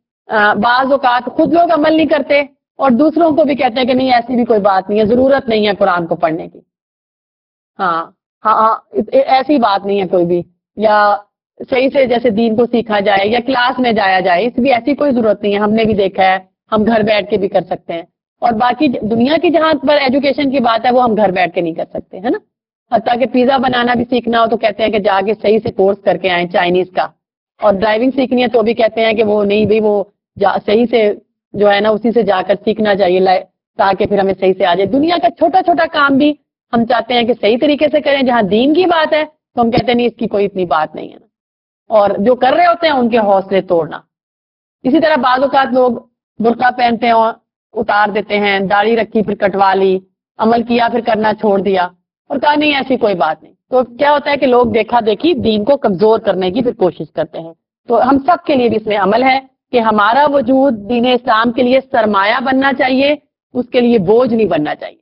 بعض اوقات خود لوگ عمل نہیں کرتے اور دوسروں کو بھی کہتے ہیں کہ نہیں ایسی بھی کوئی بات نہیں ہے, ضرورت نہیں ہے قرآن کو پڑھنے کی, ہاں ایسی بات نہیں ہے کوئی بھی, یا صحیح سے جیسے دین کو سیکھا جائے یا کلاس میں جایا جائے, اس بھی ایسی کوئی ضرورت نہیں ہے, ہم نے بھی دیکھا ہے, ہم گھر بیٹھ کے بھی کر سکتے ہیں. اور باقی دنیا کی جہاں پر ایجوکیشن کی بات ہے وہ ہم گھر بیٹھ کے نہیں کر سکتے, ہے نا. حتیٰ کہ پیزا بنانا بھی سیکھنا ہو تو کہتے ہیں کہ جا کے صحیح سے کورس کر کے آئیں چائنیز کا, اور ڈرائیونگ سیکھنی ہے تو بھی کہتے ہیں کہ وہ نہیں بھی وہ صحیح سے جو ہے نا اسی سے جا کر سیکھنا چاہیے تاکہ پھر ہمیں صحیح سے آ جائے. دنیا کا چھوٹا چھوٹا کام بھی ہم چاہتے ہیں کہ صحیح طریقے سے کریں, جہاں دین کی بات ہے تو ہم کہتے ہیں نہیں اس کی کوئی اتنی بات نہیں ہے, اور جو کر رہے ہوتے ہیں ان کے حوصلے توڑنا. اسی طرح بعض اوقات لوگ برقع پہنتے ہیں اتار دیتے ہیں, داڑھی رکھی پھر کٹوا لی, عمل کیا پھر کرنا چھوڑ دیا اور کہا نہیں ایسی کوئی بات نہیں. تو کیا ہوتا ہے کہ لوگ دیکھا دیکھی دین کو کمزور کرنے کی پھر کوشش کرتے ہیں. تو ہم سب کے لیے بھی اس میں عمل ہے کہ ہمارا وجود دین اسلام کے لیے سرمایہ بننا چاہیے, اس کے لیے بوجھ نہیں بننا چاہیے.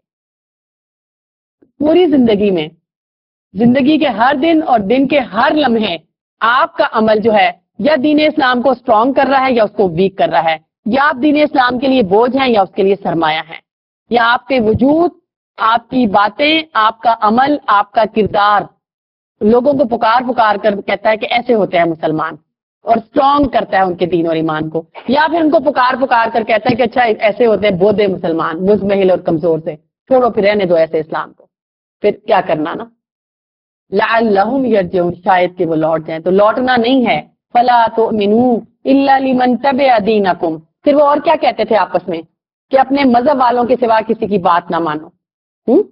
پوری زندگی میں, زندگی کے ہر دن اور دن کے ہر لمحے آپ کا عمل جو ہے یا دین اسلام کو اسٹرانگ کر رہا ہے یا اس کو ویک کر رہا ہے, یا آپ دین اسلام کے لیے بوجھ ہیں یا اس کے لیے سرمایہ ہیں, یا آپ کے وجود, آپ کی باتیں, آپ کا عمل, آپ کا کردار لوگوں کو پکار کر کہتا ہے کہ ایسے ہوتے ہیں مسلمان, اور اسٹرانگ کرتا ہے ان کے دین اور ایمان کو, یا پھر ان کو پکار کر کہتا ہے کہ اچھا ایسے ہوتے ہیں بودھے مسلمان, مزمحل اور کمزور سے, چھوڑو پھر رہنے دو ایسے اسلام کو. پھر کیا کرنا نا, لعلہم یرجعون, شاید کہ وہ لوٹ جائیں. تو لوٹنا نہیں ہے, فلا تؤمنوا الا لمن تبع دینکم. پھر وہ اور کیا کہتے تھے آپس میں کہ اپنے مذہب والوں کے سوا کسی کی بات نہ مانو.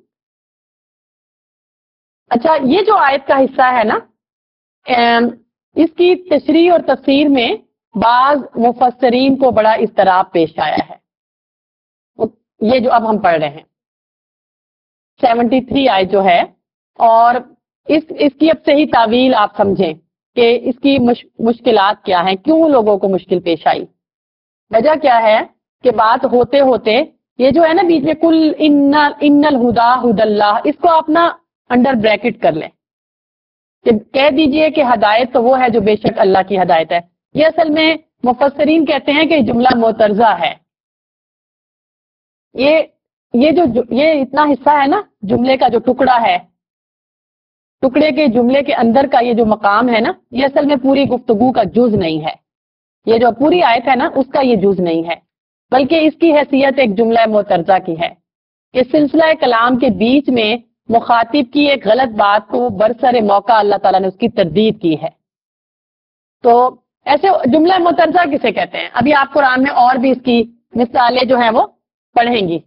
اچھا, یہ جو آیت کا حصہ ہے نا, اس کی تشریح اور تفسیر میں بعض مفسرین کو بڑا اضطراب پیش آیا ہے. یہ جو اب ہم پڑھ رہے ہیں 73 آیت جو ہے، اور اس کی اب صحیح تعویل آپ سمجھیں کہ اس کی مشکلات کیا ہیں، کیوں لوگوں کو مشکل پیش آئی. وجہ کیا ہے کہ بات ہوتے ہوتے یہ جو ہے نا بیچ میں کل ان الہدا ہد اللہ، اس کو آپ نا انڈر بریکٹ کر لیں کہ کہہ دیجئے کہ ہدایت تو وہ ہے جو بے شک اللہ کی ہدایت ہے. یہ اصل میں مفسرین کہتے ہیں کہ جملہ معترضہ ہے. یہ اتنا حصہ ہے نا جملے کا جو ٹکڑا ہے، ٹکڑے کے جملے کے اندر کا یہ جو مقام ہے نا، یہ اصل میں پوری گفتگو کا جز نہیں ہے. یہ جو پوری آیت ہے نا اس کا یہ جز نہیں ہے، بلکہ اس کی حیثیت ایک جملہ معترضہ کی ہے. اس سلسلہ کلام کے بیچ میں مخاطب کی ایک غلط بات کو برسر موقع اللہ تعالیٰ نے اس کی تردید کی ہے. تو ایسے جملہ معترضہ کسے کہتے ہیں؟ ابھی آپ قرآن میں اور بھی اس کی مثالیں جو ہیں وہ پڑھیں گی.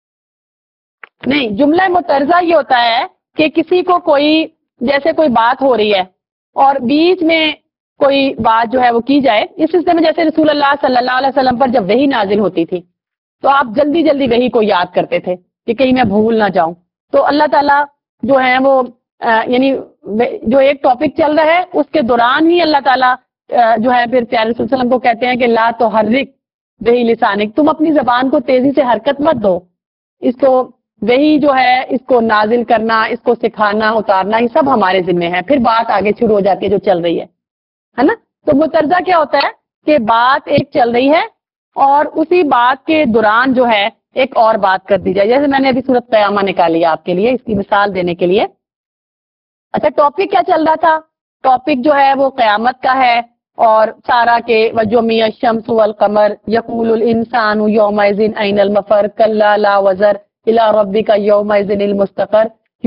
نہیں، جملہ معترضہ یہ ہوتا ہے کہ کسی کو جیسے کوئی بات ہو رہی ہے اور بیچ میں کوئی بات جو ہے وہ کی جائے. اس سلسلے میں جیسے رسول اللہ صلی اللہ علیہ وسلم پر جب وحی نازل ہوتی تھی تو آپ جلدی جلدی وحی کو یاد کرتے تھے کہ کہیں میں بھول نہ جاؤں. تو اللہ تعالیٰ جو ہے وہ یعنی جو ایک ٹاپک چل رہا ہے اس کے دوران ہی اللہ تعالیٰ جو ہے پھر پیارے رسول وسلم کو کہتے ہیں کہ لا تحرک بہ لسانک، تم اپنی زبان کو تیزی سے حرکت مت دو. اس کو وہی جو ہے اس کو نازل کرنا، اس کو سکھانا، اتارنا، یہ سب ہمارے ذمہ ہے. پھر بات آگے شروع ہو جاتی ہے جو چل رہی ہے نا. تو معترضہ کیا ہوتا ہے کہ بات ایک چل رہی ہے اور اسی بات کے دوران جو ہے ایک اور بات کر دی جائے. جیسے میں نے ابھی سورۃ قیامہ نکالی آپ کے لیے اس کی مثال دینے کے لیے. اچھا، ٹاپک کیا چل رہا تھا؟ ٹاپک جو ہے وہ قیامت کا ہے، اور سارا کے وجمی الشمس والقمر یقول الانسان یومئذ این المفر کلا لا وزر الى ربک یومئذ المستقر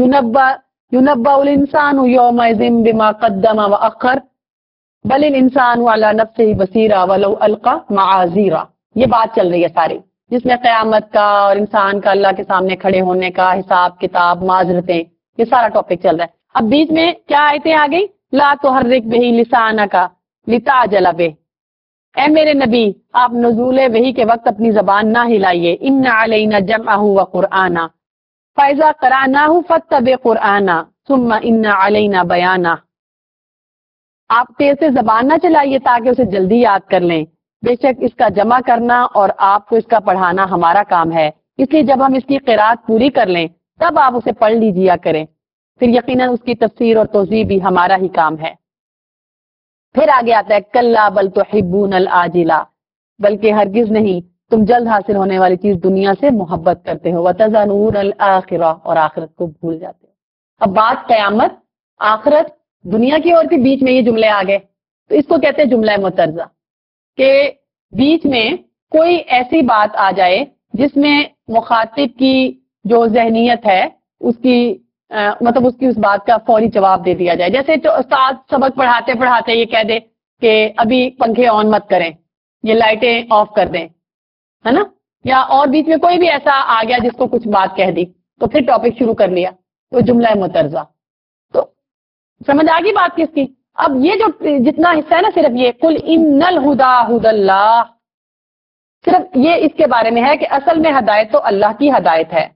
ینبأ الانسان یومئذ بما قدم واخر بل الانسان علی نفسہ بصیرہ ولو القی معاذیرہ. یہ بات چل رہی ہے ساری، جس میں قیامت کا اور انسان کا اللہ کے سامنے کھڑے ہونے کا، حساب کتاب، معذرتیں، یہ سارا ٹاپک چل رہا ہے. اب بیچ میں کیا آیتیں آ گئی؟ لا تحرک بہ لسانک لتعجل بہ، اے میرے نبی آپ نزول وحی کے وقت اپنی زبان نہ ہلائیے. ان علینا جمعہ وقرآنہ فاذا قرأناہ فاتبع قرآنہ ثم ان علینا بیانہ. آپ تیز سے زبان نہ چلائیے تاکہ اسے جلدی یاد کر لیں، بے شک اس کا جمع کرنا اور آپ کو اس کا پڑھانا ہمارا کام ہے. اس لیے جب ہم اس کی قرأت پوری کر لیں تب آپ اسے پڑھ لیجیا کریں، پھر یقیناً اس کی تفسیر اور توضیح بھی ہمارا ہی کام ہے. پھر آگے آتا ہے کلا بل تحبون العاجلہ، بلکہ ہرگز نہیں تم جلد حاصل ہونے والی چیز دنیا سے محبت کرتے ہو، وتذرون الآخرہ، اور آخرت کو بھول جاتے ہو. اب بات قیامت، آخرت، دنیا کی اور بھی بیچ میں یہ جملے آ گئے، تو اس کو کہتے ہیں جملہ معترضہ، کہ بیچ میں کوئی ایسی بات آ جائے جس میں مخاطب کی جو ذہنیت ہے اس کی مطلب اس کی اس بات کا فوری جواب دے دیا جائے. جیسے تو استاد سبق پڑھاتے پڑھاتے یہ کہہ دے کہ ابھی پنکھے آن مت کریں، یہ لائٹیں آف کر دیں، ہے نا، یا اور بیچ میں کوئی بھی ایسا آ گیا جس کو کچھ بات کہہ دی تو پھر ٹاپک شروع کر لیا، تو جملہ معترضہ. تو سمجھ آ گئی بات کس کی؟ اب یہ جو جتنا حصہ ہے نا صرف یہ قل ان الہدا ہد اللہ، صرف یہ اس کے بارے میں ہے کہ اصل میں ہدایت تو اللہ کی ہدایت ہے.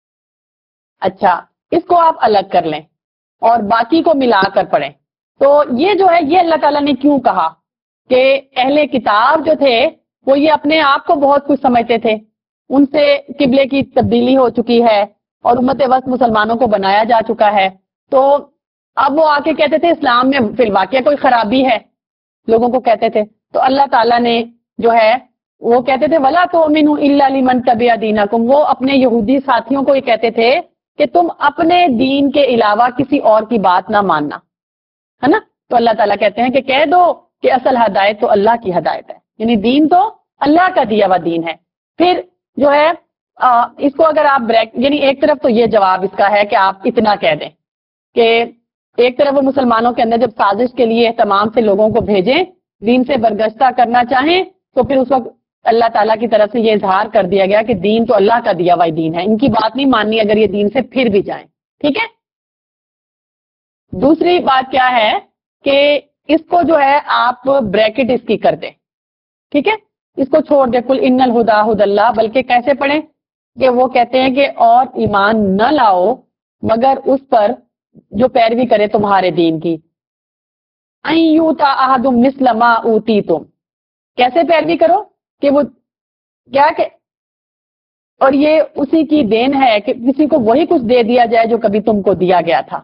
اچھا، اس کو آپ الگ کر لیں اور باقی کو ملا کر پڑھیں. تو یہ جو ہے یہ اللہ تعالیٰ نے کیوں کہا کہ اہل کتاب جو تھے وہ یہ اپنے آپ کو بہت کچھ سمجھتے تھے، ان سے قبلے کی تبدیلی ہو چکی ہے اور امت وسط مسلمانوں کو بنایا جا چکا ہے. تو اب وہ آ کے کہتے تھے اسلام میں فی الواقع کوئی خرابی ہے، لوگوں کو کہتے تھے. تو اللہ تعالیٰ نے جو ہے وہ کہتے تھے وَلَا تُؤْمِنُوا إِلَّا لِمَنْ تَبِعَ دِينَكُمْ، وہ اپنے یہودی ساتھیوں کو یہ کہتے تھے کہ تم اپنے دین کے علاوہ کسی اور کی بات نہ ماننا، ہے نا. تو اللہ تعالیٰ کہتے ہیں کہ کہہ دو کہ اصل ہدایت تو اللہ کی ہدایت ہے، یعنی دین تو اللہ کا دیا ہوا دین ہے. پھر جو ہے اس کو اگر آپ یعنی ایک طرف تو یہ جواب اس کا ہے کہ آپ اتنا کہہ دیں کہ ایک طرف وہ مسلمانوں کے اندر جب سازش کے لیے تمام سے لوگوں کو بھیجیں، دین سے برگشتہ کرنا چاہیں، تو پھر اس وقت اللہ تعالیٰ کی طرف سے یہ اظہار کر دیا گیا کہ دین تو اللہ کا دیا ہوا دین ہے، ان کی بات نہیں ماننی اگر یہ دین سے پھر بھی جائیں. ٹھیک ہے. دوسری بات کیا ہے کہ اس کو جو ہے آپ بریکٹ اس کی کر دیں، ٹھیک ہے، اس کو چھوڑ دیں، کل ان الہدا ہدی اللہ، بلکہ کیسے پڑھیں کہ وہ کہتے ہیں کہ اور ایمان نہ لاؤ مگر اس پر جو پیروی کرے تمہارے دین کی، ان یؤتی احد مثل ما اوتیتم، کیسے پیروی کرو کہ وہ کیا کہ اور یہ اسی کی دین ہے کہ کسی کو وہی کچھ دے دیا جائے جو کبھی تم کو دیا گیا تھا،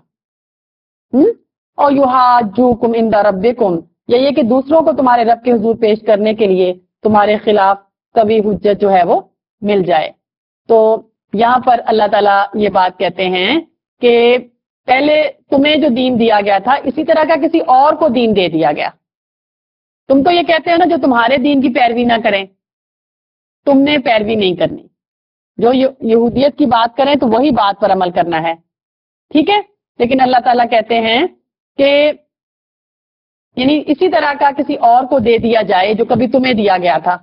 اور یحاجوکم عند ربکم، یا یہ کہ دوسروں کو تمہارے رب کے حضور پیش کرنے کے لیے تمہارے خلاف کبھی حجت جو ہے وہ مل جائے۔ تو یہاں پر اللہ تعالیٰ یہ بات کہتے ہیں کہ پہلے تمہیں جو دین دیا گیا تھا اسی طرح کا کسی اور کو دین دے دیا گیا، تم تو یہ کہتے ہیں نا جو تمہارے دین کی پیروی نہ کریں، تم نے پیروی نہیں کرنی، جو یہودیت کی بات کریں تو وہی بات پر عمل کرنا ہے، ٹھیک ہے، لیکن اللہ تعالیٰ کہتے ہیں کہ یعنی اسی طرح کا کسی اور کو دے دیا جائے جو کبھی تمہیں دیا گیا تھا،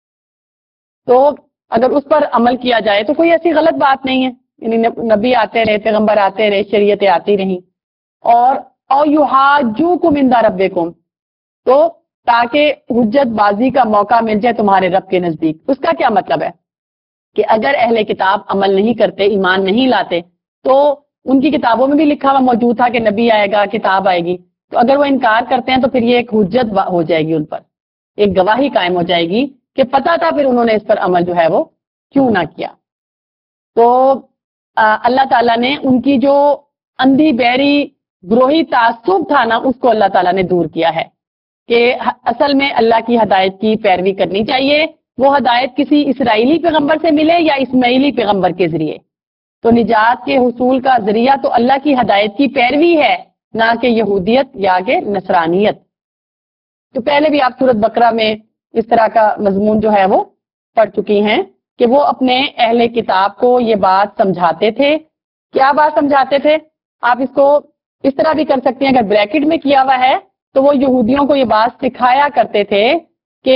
تو اگر اس پر عمل کیا جائے تو کوئی ایسی غلط بات نہیں ہے، یعنی نبی آتے رہے، پیغمبر آتے رہے، شریعتیں آتی رہیں، اور یحاجوکم عند ربکم، تو تاکہ حجت بازی کا موقع مل جائے تمہارے رب کے نزدیک۔ اس کا کیا مطلب ہے کہ اگر اہل کتاب عمل نہیں کرتے، ایمان نہیں لاتے، تو ان کی کتابوں میں بھی لکھا ہوا موجود تھا کہ نبی آئے گا، کتاب آئے گی، تو اگر وہ انکار کرتے ہیں تو پھر یہ ایک حجت ہو جائے گی، ان پر ایک گواہی قائم ہو جائے گی کہ پتہ تھا پھر انہوں نے اس پر عمل جو ہے وہ کیوں نہ کیا۔ تو اللہ تعالیٰ نے ان کی جو اندھی بہری گروہی تعصب تھا نا، اس کو اللہ تعالیٰ نے دور کیا ہے کہ اصل میں اللہ کی ہدایت کی پیروی کرنی چاہیے، وہ ہدایت کسی اسرائیلی پیغمبر سے ملے یا اسماعیلی پیغمبر کے ذریعے، تو نجات کے حصول کا ذریعہ تو اللہ کی ہدایت کی پیروی ہے، نہ کہ یہودیت یا کہ نصرانیت۔ تو پہلے بھی آپ سورۃ بقرہ میں اس طرح کا مضمون جو ہے وہ پڑھ چکی ہیں کہ وہ اپنے اہل کتاب کو یہ بات سمجھاتے تھے۔ کیا بات سمجھاتے تھے؟ آپ اس کو اس طرح بھی کر سکتے ہیں، اگر بریکٹ میں کیا ہوا ہے تو وہ یہودیوں کو یہ بات سکھایا کرتے تھے کہ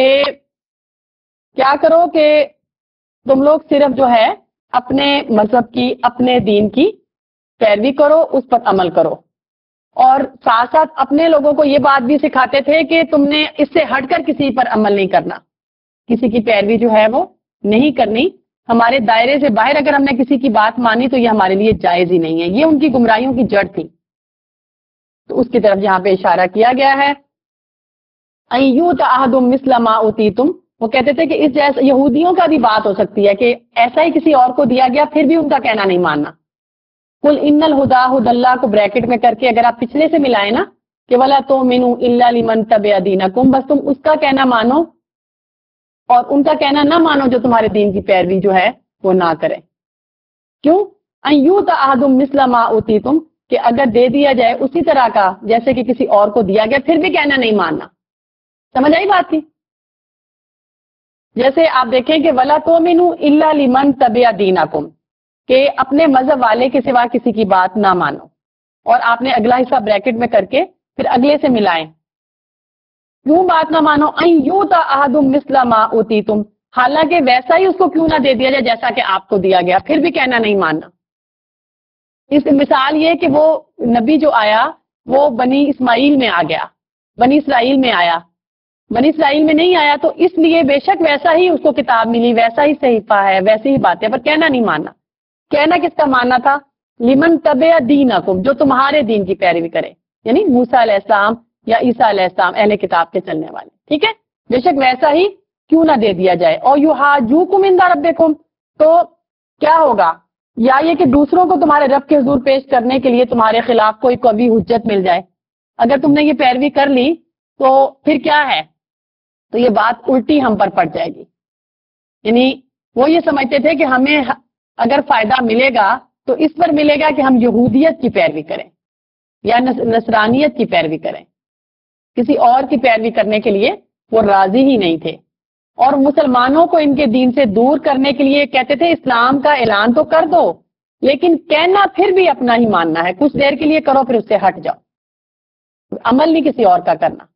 کیا کرو کہ تم لوگ صرف جو ہے اپنے مذہب کی، اپنے دین کی پیروی کرو، اس پر عمل کرو، اور ساتھ ساتھ اپنے لوگوں کو یہ بات بھی سکھاتے تھے کہ تم نے اس سے ہٹ کر کسی پر عمل نہیں کرنا، کسی کی پیروی جو ہے وہ نہیں کرنی، ہمارے دائرے سے باہر اگر ہم نے کسی کی بات مانی تو یہ ہمارے لیے جائز ہی نہیں ہے، یہ ان کی گمراہیوں کی جڑ تھی۔ تو اس کی طرف یہاں پہ اشارہ کیا گیا ہے، ان یؤتی احد مثل ما اوتیتم، وہ کہتے تھے کہ اس جیسے یہودیوں کا بھی بات ہو سکتی ہے کہ ایسا ہی کسی اور کو دیا گیا پھر بھی ان کا کہنا نہیں ماننا۔ قل ان الہدی ہدی اللہ کو بریکٹ میں کر کے اگر آپ پچھلے سے ملائیں نا کہ ولا تؤمنوا الا لمن تبع دینکم، بس تم اس کا کہنا مانو اور ان کا کہنا نہ مانو جو تمہارے دین کی پیروی جو ہے وہ نہ کرے۔ کیوں؟ ان یؤتی احد مثل ما اوتیتم، کہ اگر دے دیا جائے اسی طرح کا جیسے کہ کسی اور کو دیا گیا پھر بھی کہنا نہیں ماننا۔ سمجھ آئی بات کی؟ جیسے آپ دیکھیں کہ ولا تؤمنوا الا لمن تبع دینکم، کہ اپنے مذہب والے کے سوا کسی کی بات نہ مانو، اور آپ نے اگلا حصہ بریکٹ میں کر کے پھر اگلے سے ملائیں، کیوں بات نہ مانو؟ ان یؤتی احد مثل ما اوتیتم، حالانکہ ویسا ہی اس کو کیوں نہ دے دیا جائے جیسا کہ آپ کو دیا گیا، پھر بھی کہنا نہیں ماننا۔ اس مثال یہ کہ وہ نبی جو آیا وہ بنی اسماعیل میں آ گیا، بنی اسرائیل میں آیا، بنی اسرائیل میں نہیں آیا، تو اس لیے بے شک ویسا ہی اس کو کتاب ملی، ویسا ہی صحیفہ ہے، ویسی ہی باتیں، پر کہنا نہیں ماننا۔ کہنا کس کا ماننا تھا؟ لمن تبع دینکم، جو تمہارے دین کی پیروی کرے، یعنی موسیٰ علیہ السلام یا عیسیٰ علیہ السلام، اہل کتاب کے چلنے والے، ٹھیک ہے، بے شک ویسا ہی کیوں نہ دے دیا جائے۔ اور یحاجوکم عند ربکم، تو کیا ہوگا؟ یا یہ کہ دوسروں کو تمہارے رب کے حضور پیش کرنے کے لیے تمہارے خلاف کوئی قوی حجت مل جائے، اگر تم نے یہ پیروی کر لی تو پھر کیا ہے؟ تو یہ بات الٹی ہم پر پڑ جائے گی، یعنی وہ یہ سمجھتے تھے کہ ہمیں اگر فائدہ ملے گا تو اس پر ملے گا کہ ہم یہودیت کی پیروی کریں یا نصرانیت کی پیروی کریں، کسی اور کی پیروی کرنے کے لیے وہ راضی ہی نہیں تھے، اور مسلمانوں کو ان کے دین سے دور کرنے کے لیے کہتے تھے اسلام کا اعلان تو کر دو لیکن کہنا پھر بھی اپنا ہی ماننا ہے، کچھ دیر کے لیے کرو پھر اس سے ہٹ جاؤ، عمل نہیں کسی اور کا کرنا۔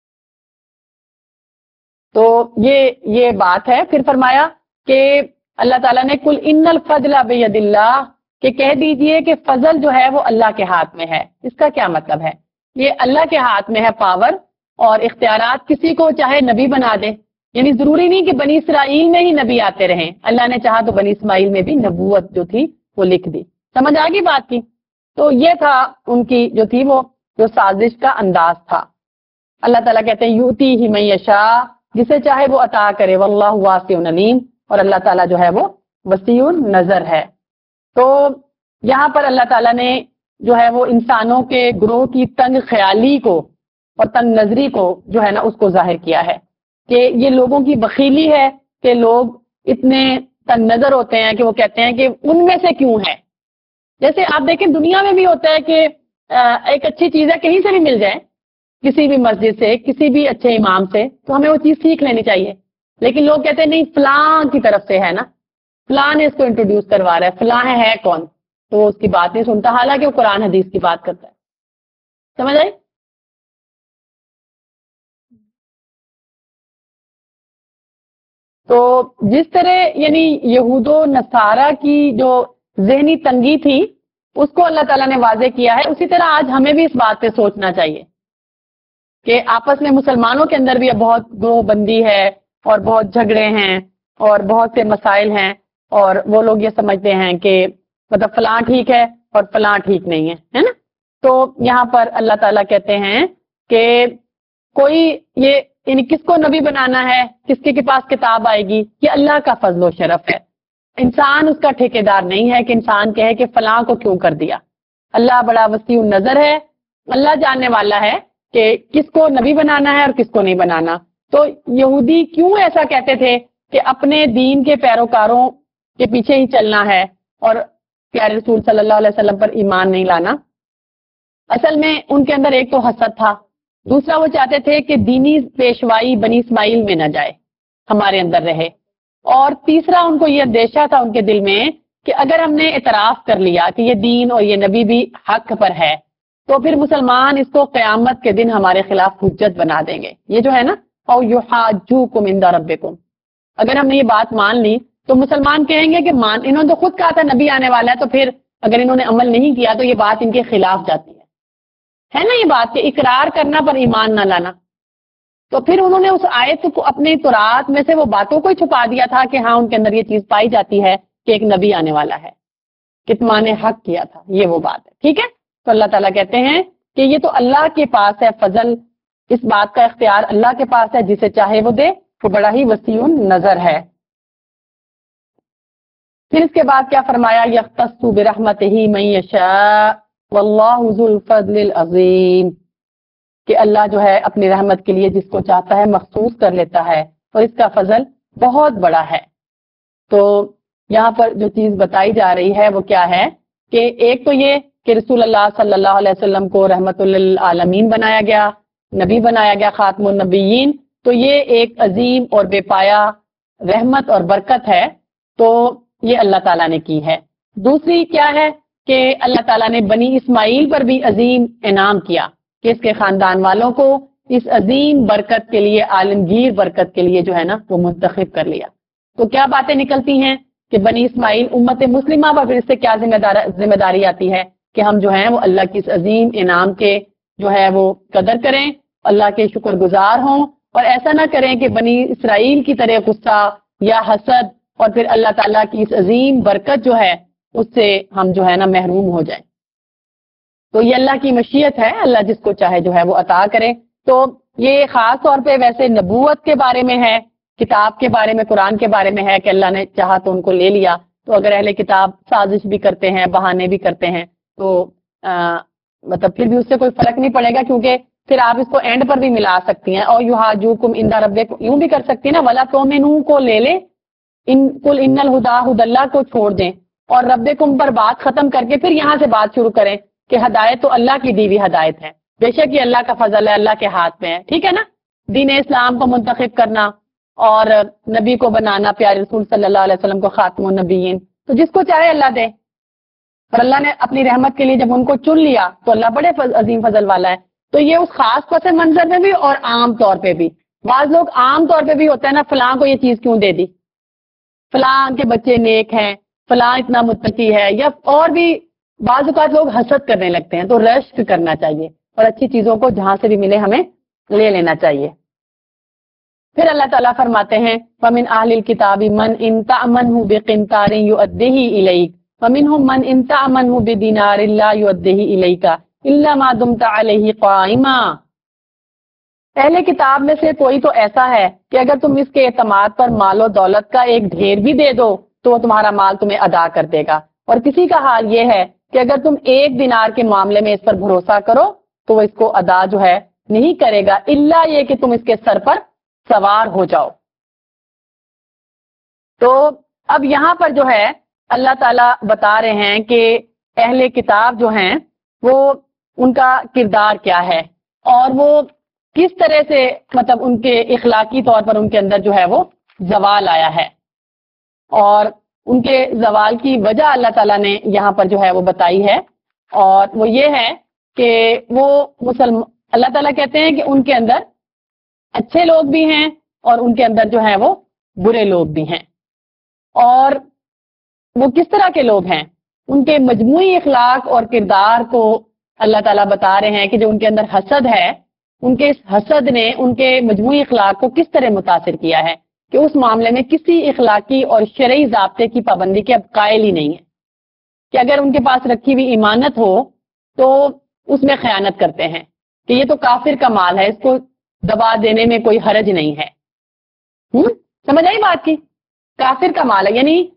تو یہ بات ہے۔ پھر فرمایا کہ اللہ تعالیٰ نے کل ان الفضل بید اللہ، کہ کہہ دیجئے کہ فضل جو ہے وہ اللہ کے ہاتھ میں ہے۔ اس کا کیا مطلب ہے یہ اللہ کے ہاتھ میں ہے پاور اور اختیارات، کسی کو چاہے نبی بنا دے. یعنی ضروری نہیں کہ بنی اسرائیل میں ہی نبی آتے رہیں، اللہ نے چاہا تو بنی اسماعیل میں بھی نبوت جو تھی وہ لکھ دی. سمجھ آ گئی بات کی؟ تو یہ تھا ان کی جو تھی وہ جو سازش کا انداز تھا. اللہ تعالیٰ کہتے ہیں یوتی ہی من یشاء، جسے چاہے وہ عطا کرے، واللہ واسع علیم، اور اللہ تعالیٰ جو ہے وہ وسیع نظر ہے. تو یہاں پر اللہ تعالیٰ نے جو ہے وہ انسانوں کے گروہ کی تنگ خیالی کو اور تنگ نظری کو جو ہے نا اس کو ظاہر کیا ہے کہ یہ لوگوں کی بخیلی ہے کہ لوگ اتنے تنگ نظر ہوتے ہیں کہ وہ کہتے ہیں کہ ان میں سے کیوں ہے. جیسے آپ دیکھیں دنیا میں بھی ہوتا ہے کہ ایک اچھی چیز ہے کہیں سے بھی مل جائے، کسی بھی مسجد سے، کسی بھی اچھے امام سے، تو ہمیں وہ چیز سیکھ لینی چاہیے. لیکن لوگ کہتے ہیں نہیں فلاں کی طرف سے ہے نا، فلاں نے اس کو انٹروڈیوس کروا رہا ہے، فلاں ہے کون، تو وہ اس کی بات نہیں سنتا، حالانکہ وہ قرآن حدیث کی بات کرتا ہے. سمجھ آئی؟ تو جس طرح یعنی یہود و نصارہ کی جو ذہنی تنگی تھی اس کو اللہ تعالیٰ نے واضح کیا ہے، اسی طرح آج ہمیں بھی اس بات پہ سوچنا چاہیے کہ آپس میں مسلمانوں کے اندر بھی اب بہت گروہ بندی ہے اور بہت جھگڑے ہیں اور بہت سے مسائل ہیں، اور وہ لوگ یہ سمجھتے ہیں کہ مطلب فلاں ٹھیک ہے اور فلاں ٹھیک نہیں ہے نا. تو یہاں پر اللہ تعالیٰ کہتے ہیں کہ کوئی یہ یعنی کس کو نبی بنانا ہے، کس کے پاس کتاب آئے گی، یہ اللہ کا فضل و شرف ہے. انسان اس کا ٹھیکیدار نہیں ہے کہ انسان کہے کہ فلاں کو کیوں کر دیا. اللہ بڑا وسیع نظر ہے، اللہ جاننے والا ہے کہ کس کو نبی بنانا ہے اور کس کو نہیں بنانا. تو یہودی کیوں ایسا کہتے تھے کہ اپنے دین کے پیروکاروں کے پیچھے ہی چلنا ہے اور پیارے رسول صلی اللہ علیہ وسلم پر ایمان نہیں لانا؟ اصل میں ان کے اندر ایک تو حسد تھا، دوسرا وہ چاہتے تھے کہ دینی پیشوائی بنی اسماعیل میں نہ جائے، ہمارے اندر رہے، اور تیسرا ان کو یہ اندیشہ تھا ان کے دل میں کہ اگر ہم نے اعتراف کر لیا کہ یہ دین اور یہ نبی بھی حق پر ہے تو پھر مسلمان اس کو قیامت کے دن ہمارے خلاف حجت بنا دیں گے. یہ جو ہے نا او یحاجوکم عند ربکم، اگر ہم نے یہ بات مان لی تو مسلمان کہیں گے کہ انہوں نے تو خود کہا تھا نبی آنے والا ہے، تو پھر اگر انہوں نے عمل نہیں کیا تو یہ بات ان کے خلاف جاتی ہے نا. یہ بات کہ اقرار کرنا پر ایمان نہ لانا. تو پھر انہوں نے اس آیت کو اپنے تورات میں سے وہ باتوں کو ہی چھپا دیا تھا کہ ہاں ان کے اندر یہ چیز پائی جاتی ہے کہ ایک نبی آنے والا ہے، کتمان نے حق کیا تھا، یہ وہ بات ہے. ٹھیک ہے، تو اللہ تعالیٰ کہتے ہیں کہ یہ تو اللہ کے پاس ہے فضل، اس بات کا اختیار اللہ کے پاس ہے، جسے چاہے وہ دے، وہ بڑا ہی وسیع نظر ہے. پھر اس کے بعد کیا فرمایا؟ یختص برحمتہ من یشاء واللہ ذو الفضل العظیم، کہ اللہ جو ہے اپنی رحمت کے لیے جس کو چاہتا ہے مخصوص کر لیتا ہے اور اس کا فضل بہت بڑا ہے. تو یہاں پر جو چیز بتائی جا رہی ہے وہ کیا ہے کہ ایک تو یہ کہ رسول اللہ صلی اللہ علیہ وسلم کو رحمت للعالمین بنایا گیا، نبی بنایا گیا، خاتم النبیین، تو یہ ایک عظیم اور بے پایا رحمت اور برکت ہے، تو یہ اللہ تعالیٰ نے کی ہے. دوسری کیا ہے کہ اللہ تعالیٰ نے بنی اسماعیل پر بھی عظیم انعام کیا کہ اس کے خاندان والوں کو اس عظیم برکت کے لیے، عالمگیر برکت کے لیے جو ہے نا وہ منتخب کر لیا. تو کیا باتیں نکلتی ہیں کہ بنی اسماعیل امت مسلمہ پر پھر اس سے کیا ذمہ داری آتی ہے کہ ہم جو ہیں وہ اللہ کی اس عظیم انعام کے جو ہے وہ قدر کریں، اللہ کے شکر گزار ہوں، اور ایسا نہ کریں کہ بنی اسرائیل کی طرح غصہ یا حسد اور پھر اللہ تعالیٰ کی اس عظیم برکت جو ہے اس سے ہم جو ہے نا محروم ہو جائیں. تو یہ اللہ کی مشیت ہے، اللہ جس کو چاہے جو ہے وہ عطا کرے. تو یہ خاص طور پہ ویسے نبوت کے بارے میں ہے، کتاب کے بارے میں، قرآن کے بارے میں ہے کہ اللہ نے چاہا تو ان کو لے لیا. تو اگر اہل کتاب سازش بھی کرتے ہیں، بہانے بھی کرتے ہیں، تو مطلب پھر بھی اس سے کوئی فرق نہیں پڑے گا، کیونکہ پھر آپ اس کو اینڈ پر بھی ملا سکتی ہیں. اور یحاجوکم عند ربکم یوں بھی کر سکتی ہیں نا، ولا تؤمنوا کو لے لیں، قل ان الہدی ھدی اللہ کو چھوڑ دیں اور ربکم پر بات ختم کر کے پھر یہاں سے بات شروع کریں کہ ہدایت تو اللہ کی دی ہوئی ہدایت ہے، بے شک یہ اللہ کا فضل ہے، اللہ کے ہاتھ میں ہے. ٹھیک ہے نا، دین اسلام کو منتخب کرنا اور نبی کو بنانا، پیارے رسول صلی اللہ علیہ وسلم کو خاتم النبیین، تو جس کو چاہے اللہ دے. اور اللہ نے اپنی رحمت کے لیے جب ان کو چن لیا تو اللہ بڑے عظیم فضل والا ہے. تو یہ اس خاص پس منظر میں بھی اور عام طور پہ بھی. بعض لوگ عام طور پہ بھی ہوتا ہے نا، فلاں کو یہ چیز کیوں دے دی، فلاں کے بچے نیک ہیں، فلاں اتنا متقی ہے، یا اور بھی بعض اوقات لوگ حسد کرنے لگتے ہیں. تو رشک کرنا چاہیے اور اچھی چیزوں کو جہاں سے بھی ملے ہمیں لے لینا چاہیے. پھر اللہ تعالیٰ فرماتے ہیں وَمِنْ أَهْلِ الْكِتَابِ مَنْ إِنْ تَأْمَنْهُ بِقِنْطَارٍ يُؤَدِّهِ إِلَيْكَ وَمِنْهُمْ مَنْ إِنْ تَأْمَنْهُ بِدِينَارٍ لَا يُؤَدِّهِ إِلَيْكَ إِلَّا مَا دُمْتَ عَلَيْهِ قَائِمًا. اہل کتاب میں سے کوئی تو ایسا ہے کہ اگر تم اس کے اعتماد پر مال و دولت کا ایک ڈھیر بھی دے دو تو وہ تمہارا مال تمہیں ادا کر دے گا. اور کسی کا حال یہ ہے کہ اگر تم ایک دینار کے معاملے میں اس پر بھروسہ کرو تو وہ اس کو ادا جو ہے نہیں کرے گا الا یہ کہ تم اس کے سر پر سوار ہو جاؤ. تو اب یہاں پر جو ہے اللہ تعالیٰ بتا رہے ہیں کہ اہل کتاب جو ہیں وہ ان کا کردار کیا ہے اور وہ کس طرح سے مطلب ان کے اخلاقی طور پر ان کے اندر جو ہے وہ زوال آیا ہے. اور ان کے زوال کی وجہ اللہ تعالیٰ نے یہاں پر جو ہے وہ بتائی ہے اور وہ یہ ہے کہ وہ اللہ تعالیٰ کہتے ہیں کہ ان کے اندر اچھے لوگ بھی ہیں اور ان کے اندر جو ہے وہ برے لوگ بھی ہیں. اور وہ کس طرح کے لوگ ہیں ان کے مجموعی اخلاق اور کردار کو اللہ تعالیٰ بتا رہے ہیں کہ جو ان کے اندر حسد ہے ان کے اس حسد نے ان کے مجموعی اخلاق کو کس طرح متاثر کیا ہے کہ اس معاملے میں کسی اخلاقی اور شرعی ضابطے کی پابندی کے اب قائل ہی نہیں ہے کہ اگر ان کے پاس رکھی ہوئی ایمانت ہو تو اس میں خیانت کرتے ہیں کہ یہ تو کافر کا مال ہے اس کو دبا دینے میں کوئی حرج نہیں ہے. سمجھ آئی بات کی؟ کافر کا مال ہے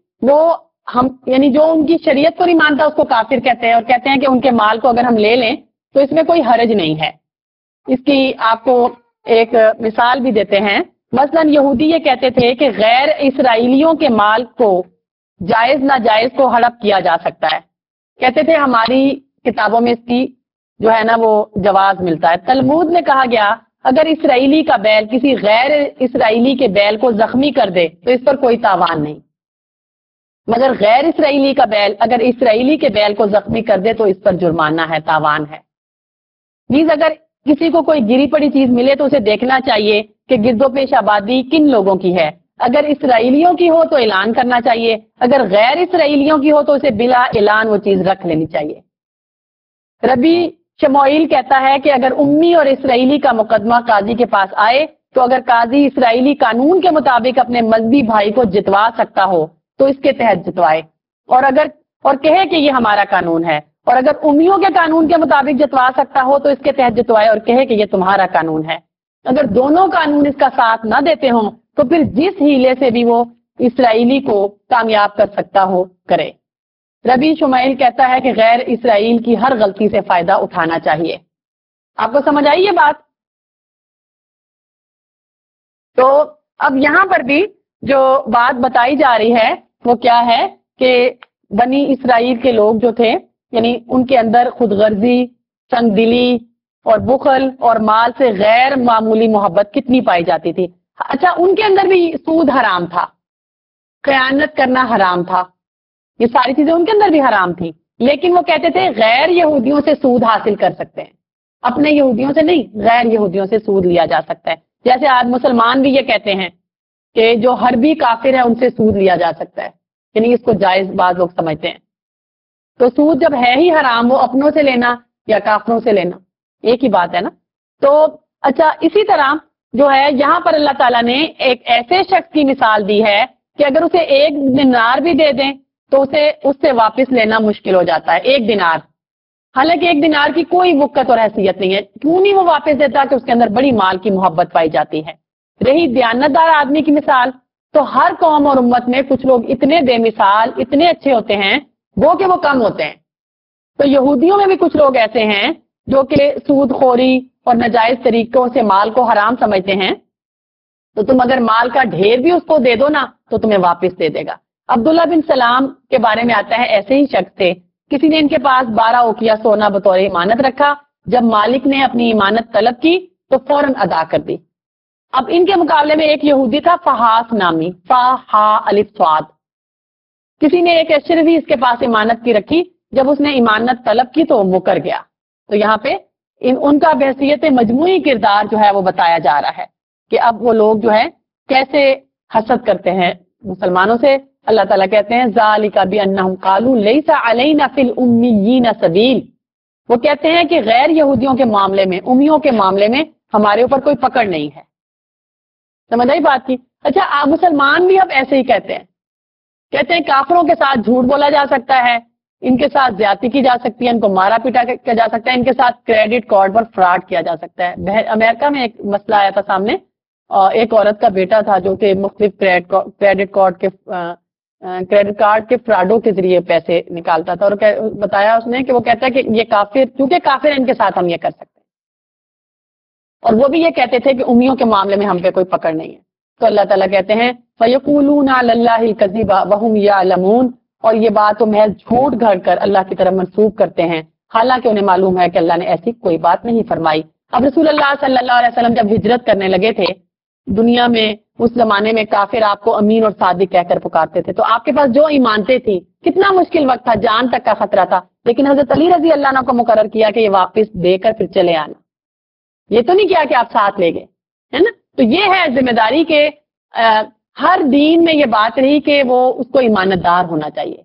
یعنی جو ان کی شریعت کو نہیں مانتا اس کو کافر کہتے ہیں اور کہتے ہیں کہ ان کے مال کو اگر ہم لے لیں تو اس میں کوئی حرج نہیں ہے. اس کی آپ کو ایک مثال بھی دیتے ہیں. مثلا یہودی یہ کہتے تھے کہ غیر اسرائیلیوں کے مال کو جائز ناجائز کو ہڑپ کیا جا سکتا ہے. کہتے تھے ہماری کتابوں میں اس کی جو ہے نا وہ جواز ملتا ہے. تلمود میں کہا گیا اگر اسرائیلی کا بیل کسی غیر اسرائیلی کے بیل کو زخمی کر دے تو اس پر کوئی تاوان نہیں، مگر غیر اسرائیلی کا بیل اگر اسرائیلی کے بیل کو زخمی کر دے تو اس پر جرمانہ ہے، تاوان ہے. نیز اگر کسی کو کوئی گری پڑی چیز ملے تو اسے دیکھنا چاہیے کہ گرد و پیش آبادی کن لوگوں کی ہے. اگر اسرائیلیوں کی ہو تو اعلان کرنا چاہیے، اگر غیر اسرائیلیوں کی ہو تو اسے بلا اعلان وہ چیز رکھ لینی چاہیے. ربی شموئیل کہتا ہے کہ اگر امی اور اسرائیلی کا مقدمہ قاضی کے پاس آئے تو اگر قاضی اسرائیلی قانون کے مطابق اپنے مذہبی بھائی کو جتوا سکتا ہو تو اس کے تحت جتوائے اور کہے کہ یہ ہمارا قانون ہے، اور اگر امیوں کے قانون کے مطابق جتوا سکتا ہو تو اس کے تحت جتوائے اور کہے کہ یہ تمہارا قانون ہے. اگر دونوں قانون اس کا ساتھ نہ دیتے ہوں تو پھر جس ہیلے سے بھی وہ اسرائیلی کو کامیاب کر سکتا ہو کرے. ربی شمائل کہتا ہے کہ غیر اسرائیل کی ہر غلطی سے فائدہ اٹھانا چاہیے. آپ کو سمجھ آئی یہ بات؟ تو اب یہاں پر بھی جو بات بتائی جا رہی ہے وہ کیا ہے کہ بنی اسرائیل کے لوگ جو تھے یعنی ان کے اندر خود غرضی، سنگ دلی اور بخل اور مال سے غیر معمولی محبت کتنی پائی جاتی تھی. اچھا ان کے اندر بھی سود حرام تھا، خیانت کرنا حرام تھا، یہ ساری چیزیں ان کے اندر بھی حرام تھی، لیکن وہ کہتے تھے غیر یہودیوں سے سود حاصل کر سکتے ہیں، اپنے یہودیوں سے نہیں غیر یہودیوں سے سود لیا جا سکتا ہے. جیسے آج مسلمان بھی یہ کہتے ہیں کہ جو حربی کافر ہے ان سے سود لیا جا سکتا ہے، یعنی اس کو جائز بعض لوگ سمجھتے ہیں. تو سود جب ہے ہی حرام وہ اپنوں سے لینا یا کافروں سے لینا ایک ہی بات ہے نا. تو اچھا اسی طرح جو ہے یہاں پر اللہ تعالیٰ نے ایک ایسے شخص کی مثال دی ہے کہ اگر اسے ایک دینار بھی دے دیں تو اسے اس سے واپس لینا مشکل ہو جاتا ہے. ایک دینار، حالانکہ ایک دینار کی کوئی وقت اور حیثیت نہیں ہے، کیوں نہیں وہ واپس دیتا کہ اس کے اندر بڑی مال کی محبت پائی جاتی ہے. رہی دیانتدار آدمی کی مثال تو ہر قوم اور امت میں کچھ لوگ اتنے بے مثال اتنے اچھے ہوتے ہیں وہ کہ وہ کم ہوتے ہیں. تو یہودیوں میں بھی کچھ لوگ ایسے ہیں جو کہ سود خوری اور ناجائز طریقوں سے مال کو حرام سمجھتے ہیں. تو تم اگر مال کا ڈھیر بھی اس کو دے دو نا تو تمہیں واپس دے دے گا. عبداللہ بن سلام کے بارے میں آتا ہے ایسے ہی شخص تھے، کسی نے ان کے پاس 12 اوقیہ سونا بطور امانت رکھا، جب مالک نے اپنی امانت طلب کی تو فوراً ادا کر دی. اب ان کے مقابلے میں ایک یہودی تھا فحاس نامی، فا الف صاد. کسی نے ایک اشرفی اس کے پاس امانت کی رکھی، جب اس نے امانت طلب کی تو وہ مکر گیا. تو یہاں پہ ان کا بحیثیت مجموعی کردار جو ہے وہ بتایا جا رہا ہے کہ اب وہ لوگ جو ہے کیسے حسد کرتے ہیں مسلمانوں سے. اللہ تعالیٰ کہتے ہیں ذالک بانہم قالوا لیس علینا فی الامیین سبیل، وہ کہتے ہیں کہ غیر یہودیوں کے معاملے میں، امیوں کے معاملے میں ہمارے اوپر کوئی پکڑ نہیں ہے. سمجھ آئی بات کی؟ اچھا آپ مسلمان بھی اب ایسے ہی کہتے ہیں کافروں کے ساتھ جھوٹ بولا جا سکتا ہے، ان کے ساتھ زیادتی کی جا سکتی ہے، ان کو مارا پیٹا کیا جا سکتا ہے، ان کے ساتھ کریڈٹ کارڈ پر فراڈ کیا جا سکتا ہے. امریکہ میں ایک مسئلہ آیا تھا سامنے، ایک عورت کا بیٹا تھا جو کہ مختلف کریڈٹ کارڈ کے فراڈوں کے ذریعے پیسے نکالتا تھا، اور بتایا اس نے کہ وہ کہتا ہے کہ یہ کافر، کیونکہ کافر ہیں ان کے ساتھ ہم یہ کر سکتے ہیں. اور وہ بھی یہ کہتے تھے کہ امیوں کے معاملے میں ہم پہ کوئی پکڑ نہیں ہے. تو اللہ تعالیٰ کہتے ہیں فَيَقُولُونَ عَلَى اللَّهِ الْكَذِبَ وَهُمْ يَعْلَمُونَ، اور یہ بات وہ محض جھوٹ گھڑ کر اللہ کی طرف منسوب کرتے ہیں حالانکہ انہیں معلوم ہے کہ اللہ نے ایسی کوئی بات نہیں فرمائی. اب رسول اللہ صلی اللہ علیہ وسلم جب ہجرت کرنے لگے تھے دنیا میں، اس زمانے میں کافر آپ کو امین اور صادق کہہ کر پکارتے تھے، تو آپ کے پاس جو ایمانتے تھی، کتنا مشکل وقت تھا، جان تک کا خطرہ تھا، لیکن حضرت علی رضی اللہ عنہ کو مقرر کیا کہ یہ واپس دے کر پھر چلے آنا. یہ تو نہیں کیا کہ آپ ساتھ لے گئے، ہے نا. تو یہ ہے ذمہ داری کہ ہر دین میں یہ بات رہی کہ وہ اس کو ایمانت دار ہونا چاہیے،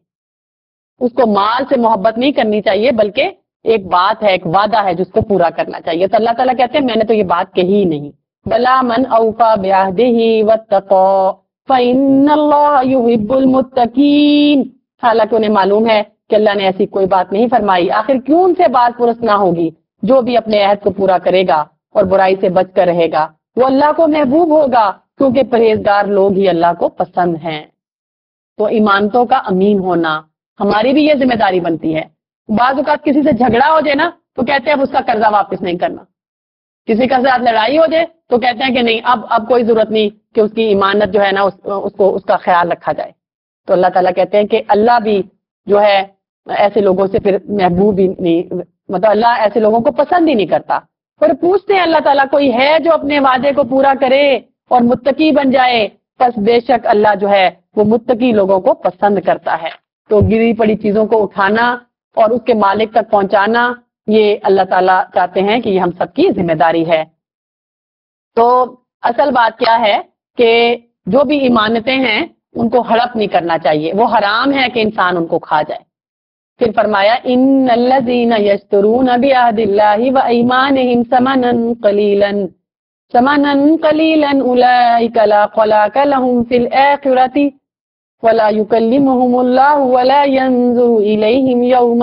اس کو مال سے محبت نہیں کرنی چاہیے، بلکہ ایک بات ہے، ایک وعدہ ہے جس کو پورا کرنا چاہیے. تو اللہ تعالیٰ کہتے ہیں میں نے تو یہ بات کہی نہیں. بلا من اوفا بعہدہ واتقا فإن اللہ یحب المتقین، حالانکہ انہیں معلوم ہے کہ اللہ نے ایسی کوئی بات نہیں فرمائی. آخر کیوں ان سے بات پرس نہ ہوگی؟ جو بھی اپنے عہد کو پورا کرے گا اور برائی سے بچ کر رہے گا وہ اللہ کو محبوب ہوگا، کیونکہ پرہیزگار لوگ ہی اللہ کو پسند ہیں. تو ایمانتوں کا امین ہونا ہماری بھی یہ ذمہ داری بنتی ہے. بعض اوقات کسی سے جھگڑا ہو جائے نا تو کہتے ہیں اب اس کا قرضہ واپس نہیں کرنا، کسی کا ساتھ لڑائی ہو جائے تو کہتے ہیں کہ نہیں اب کوئی ضرورت نہیں کہ اس کی ایمانت جو ہے نا اس کا خیال رکھا جائے. تو اللہ تعالیٰ کہتے ہیں کہ اللہ بھی جو ہے ایسے لوگوں سے پھر محبوب ہی نہیں، مطلب اللہ ایسے لوگوں کو پسند ہی نہیں کرتا. پھر پوچھتے ہیں اللہ تعالیٰ کوئی ہے جو اپنے وعدے کو پورا کرے اور متقی بن جائے؟ بس بے شک اللہ جو ہے وہ متقی لوگوں کو پسند کرتا ہے. تو گری پڑی چیزوں کو اٹھانا اور اس کے مالک تک پہنچانا یہ اللہ تعالیٰ چاہتے ہیں کہ یہ ہم سب کی ذمہ داری ہے. تو اصل بات کیا ہے کہ جو بھی ایمانتیں ہیں ان کو ہڑپ نہیں کرنا چاہیے، وہ حرام ہے کہ انسان ان کو کھا جائے. پھر فرمایا ان الذین یشترون بعہد اللہ وایمانہم ثمنا قلیلا اولئک لا خلاق لهم فی الآخرۃ ولا یکلمہم اللہ ولا ینظر الیہم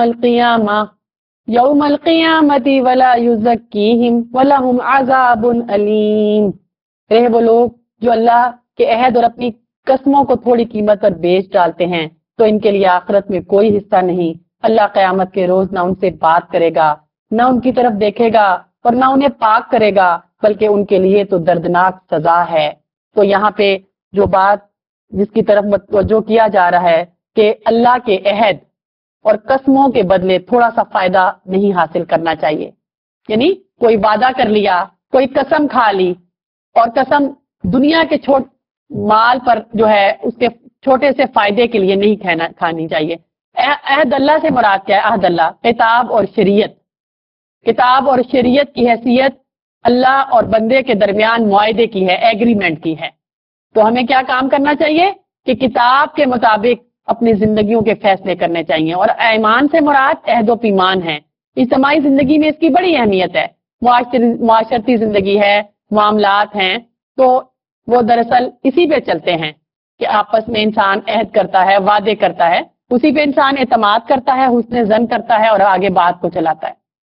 یوم القیامۃ ولا یزکیہم ولہم عذاب علیم. رہے وہ لوگ جو اللہ کے عہد اور اپنی قسموں کو تھوڑی قیمت پر بیچ ڈالتے ہیں تو ان کے لیے آخرت میں کوئی حصہ نہیں. اللہ قیامت کے روز نہ ان سے بات کرے گا، نہ ان کی طرف دیکھے گا اور نہ انہیں پاک کرے گا، بلکہ ان کے لیے تو دردناک سزا ہے. تو یہاں پہ جو بات جس کی طرف متوجہ کیا جا رہا ہے کہ اللہ کے عہد اور قسموں کے بدلے تھوڑا سا فائدہ نہیں حاصل کرنا چاہیے. یعنی کوئی وعدہ کر لیا، کوئی قسم کھا لی، اور قسم دنیا کے مال پر جو ہے اس کے چھوٹے سے فائدے کے لیے نہیں کھانی چاہیے. عہد اللہ سے مراد کیا ہے؟ عہد اللہ کتاب اور شریعت، کتاب اور شریعت کی حیثیت اللہ اور بندے کے درمیان معاہدے کی ہے، ایگریمنٹ کی ہے. تو ہمیں کیا کام کرنا چاہیے کہ کتاب کے مطابق اپنی زندگیوں کے فیصلے کرنے چاہیے. اور ایمان سے مراد عہد و پیمان ہے. اجتماعی زندگی میں اس کی بڑی اہمیت ہے. معاشرتی زندگی ہے، معاملات ہیں، تو وہ دراصل اسی پہ چلتے ہیں کہ آپس میں انسان عہد کرتا ہے، وعدے کرتا ہے، اسی پہ انسان اعتماد کرتا ہے، حسن ظن کرتا ہے اور آگے بات کو چلاتا ہے.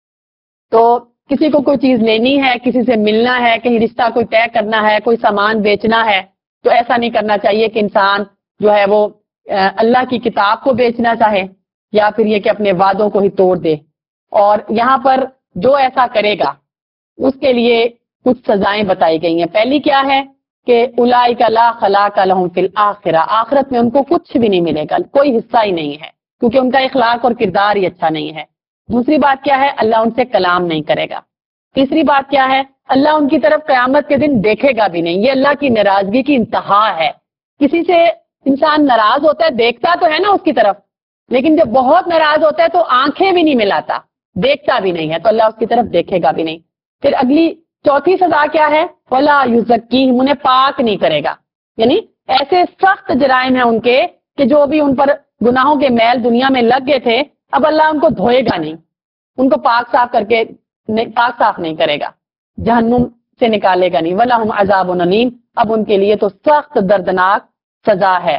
تو کسی کو کوئی چیز لینی ہے، کسی سے ملنا ہے، کہیں رشتہ کوئی طے کرنا ہے، کوئی سامان بیچنا ہے، تو ایسا نہیں کرنا چاہیے کہ انسان جو ہے وہ اللہ کی کتاب کو بیچنا چاہے یا پھر یہ کہ اپنے وعدوں کو ہی توڑ دے. اور یہاں پر جو ایسا کرے گا اس کے لیے کچھ سزائیں بتائی گئی ہیں. پہلی کیا ہے کہ اولئک لا خلاق لهم فی الآخرہ، آخرت میں ان کو کچھ بھی نہیں ملے گا، کوئی حصہ ہی نہیں ہے، کیونکہ ان کا اخلاق اور کردار ہی اچھا نہیں ہے. دوسری بات کیا ہے؟ اللہ ان سے کلام نہیں کرے گا. تیسری بات کیا ہے؟ اللہ ان کی طرف قیامت کے دن دیکھے گا بھی نہیں. یہ اللہ کی ناراضگی کی انتہا ہے. کسی سے انسان ناراض ہوتا ہے، دیکھتا تو ہے نا اس کی طرف، لیکن جب بہت ناراض ہوتا ہے تو آنکھیں بھی نہیں ملاتا، دیکھتا بھی نہیں ہے، تو اللہ اس کی طرف دیکھے گا بھی نہیں. پھر اگلی چوتھی سزا کیا ہے؟ وَلَا يُزَكِّيهِمْ، انہیں پاک نہیں کرے گا. یعنی ایسے سخت جرائم ہیں ان کے کہ جو بھی ان پر گناہوں کے میل دنیا میں لگ گئے تھے اب اللہ ان کو دھوئے گا نہیں، ان کو پاک صاف نہیں کرے گا، جہنم سے نکالے گا نہیں. وَلَهُمْ عَذَابٌ أَلِيمٌ، اب ان کے لیے تو سخت دردناک سزا ہے.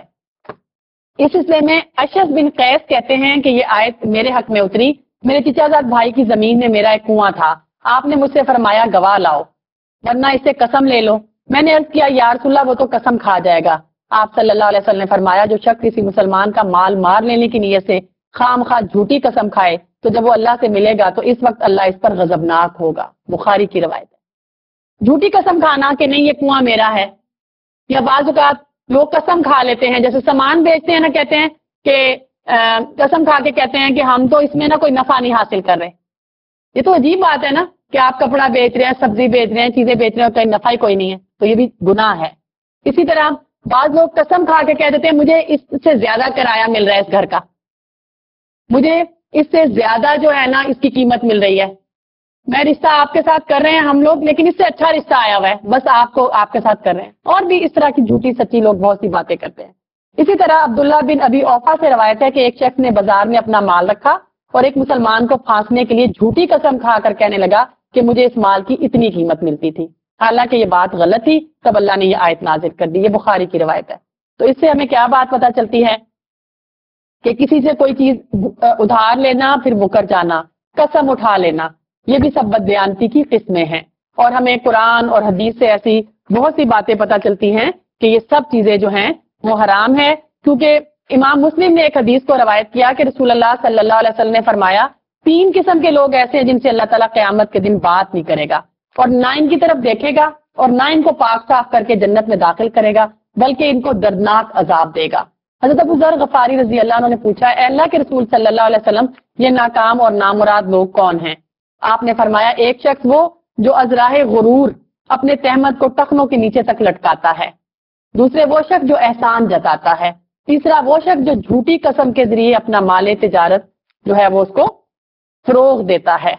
اس سلسلے میں اشعث بن قیس کہتے ہیں کہ یہ آیت میرے حق میں اتری. میرے چچا زاد بھائی کی زمین میں میرا ایک کنواں تھا، آپ نے مجھ سے فرمایا گواہ لاؤ ورنہ اس سے قسم لے لو. میں نے عرض کیا یا رسول اللہ وہ تو قسم کھا جائے گا. آپ صلی اللہ علیہ وسلم نے فرمایا جو شخص کسی مسلمان کا مال مار لینے کی نیت سے خام خواہ جھوٹی قسم کھائے تو جب وہ اللہ سے ملے گا تو اس وقت اللہ اس پر غضبناک ہوگا. بخاری کی روایت ہے. جھوٹی قسم کھانا کہ نہیں یہ کنواں میرا ہے، یا بعض اوقات لوگ قسم کھا لیتے ہیں، جیسے سامان بیچتے ہیں نا، کہتے ہیں کہ قسم کھا کے کہتے ہیں کہ ہم تو اس میں نا کوئی نفع نہیں حاصل کر رہے. یہ تو عجیب بات ہے نا کہ آپ کپڑا بیچ رہے ہیں، سبزی بیچ رہے ہیں، چیزیں بیچ رہے ہیں، کہیں نفع ہی کوئی نہیں ہے، تو یہ بھی گناہ ہے. اسی طرح بعض لوگ قسم کھا کے کہہ دیتے ہیں مجھے اس سے زیادہ کرایہ مل رہا ہے اس گھر کا، مجھے اس سے زیادہ جو ہے نا اس کی قیمت مل رہی ہے، میں رشتہ آپ کے ساتھ کر رہے ہیں ہم لوگ لیکن اس سے اچھا رشتہ آیا ہوا ہے، بس آپ کے ساتھ کر رہے ہیں. اور بھی اس طرح کی جھوٹی سچی لوگ بہت سی باتیں کرتے ہیں. اسی طرح عبداللہ بن ابی اوفا سے روایت ہے کہ ایک شخص نے بازار میں اپنا مال رکھا اور ایک مسلمان کو پھانسنے کے لیے جھوٹی قسم کھا کر کہنے لگا کہ مجھے اس مال کی اتنی قیمت ملتی تھی، حالانکہ یہ بات غلط تھی. تب اللہ نے یہ آیت نازل کر دی. یہ بخاری کی روایت ہے. تو اس سے ہمیں کیا بات پتہ چلتی ہے کہ کسی سے کوئی چیز ادھار لینا، پھر مکر جانا، قسم اٹھا لینا، یہ بھی سب بددیانتی کی قسمیں ہیں. اور ہمیں قرآن اور حدیث سے ایسی بہت سی باتیں پتہ چلتی ہیں کہ یہ سب چیزیں جو ہیں وہ حرام ہے. کیونکہ امام مسلم نے ایک حدیث کو روایت کیا کہ رسول اللہ صلی اللہ علیہ وسلم نے فرمایا 3 قسم کے لوگ ایسے ہیں جن سے اللہ تعالیٰ قیامت کے دن بات نہیں کرے گا اور نہ ان کی طرف دیکھے گا اور نہ ان کو پاک صاف کر کے جنت میں داخل کرے گا بلکہ ان کو دردناک عذاب دے گا. حضرت ابو ذر غفاری رضی اللہ عنہ نے پوچھا اے اللہ کے رسول صلی اللہ علیہ وسلم یہ ناکام اور نامراد لوگ کون ہیں؟ آپ نے فرمایا ایک شخص وہ جو ازراہ غرور اپنے تہمت کو ٹخنوں کے نیچے تک لٹکاتا ہے، دوسرے وہ شخص جو احسان جتاتا ہے، تیسرا وہ شخص جو جھوٹی قسم کے ذریعے اپنا مال تجارت جو ہے وہ اس کو فروغ دیتا ہے.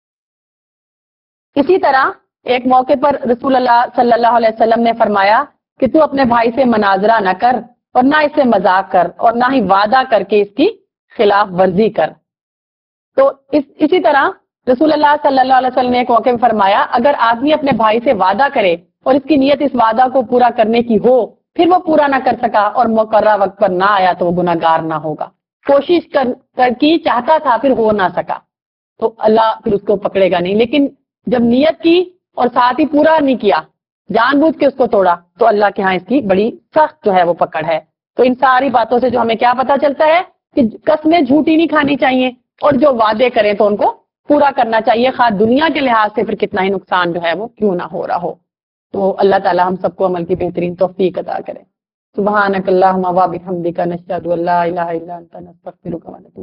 اسی طرح ایک موقع پر رسول اللہ صلی اللہ علیہ وسلم نے فرمایا کہ تو اپنے بھائی سے مناظرہ نہ کر اور نہ اس سے مذاق کر اور نہ ہی وعدہ کر کے اس کی خلاف ورزی کر. تو اسی طرح رسول اللہ صلی اللہ علیہ وسلم نے ایک موقع میں فرمایا اگر آدمی اپنے بھائی سے وعدہ کرے اور اس کی نیت اس وعدہ کو پورا کرنے کی ہو پھر وہ پورا نہ کر سکا اور مقررہ وقت پر نہ آیا تو وہ گناہگار نہ ہوگا. کوشش کر کی چاہتا تھا پھر ہو نہ سکا تو اللہ پھر اس کو پکڑے گا نہیں، لیکن جب نیت کی اور ساتھ ہی پورا نہیں کیا، جان بوجھ کے اس کو توڑا تو اللہ کے ہاں اس کی بڑی سخت جو ہے وہ پکڑ ہے. تو ان ساری باتوں سے جو ہمیں کیا پتا چلتا ہے کہ قسمیں جھوٹی نہیں کھانی چاہیے اور جو وعدے کریں تو ان کو پورا کرنا چاہیے، خواہ دنیا کے لحاظ سے پھر کتنا ہی نقصان جو ہے وہ کیوں نہ ہو رہا ہو. تو اللہ تعالی ہم سب کو عمل کی بہترین توفیق عطا کرے. سبحانک اللہم و بحمدک نشہد ان لا الہ الا انت نستغفرک و نتوب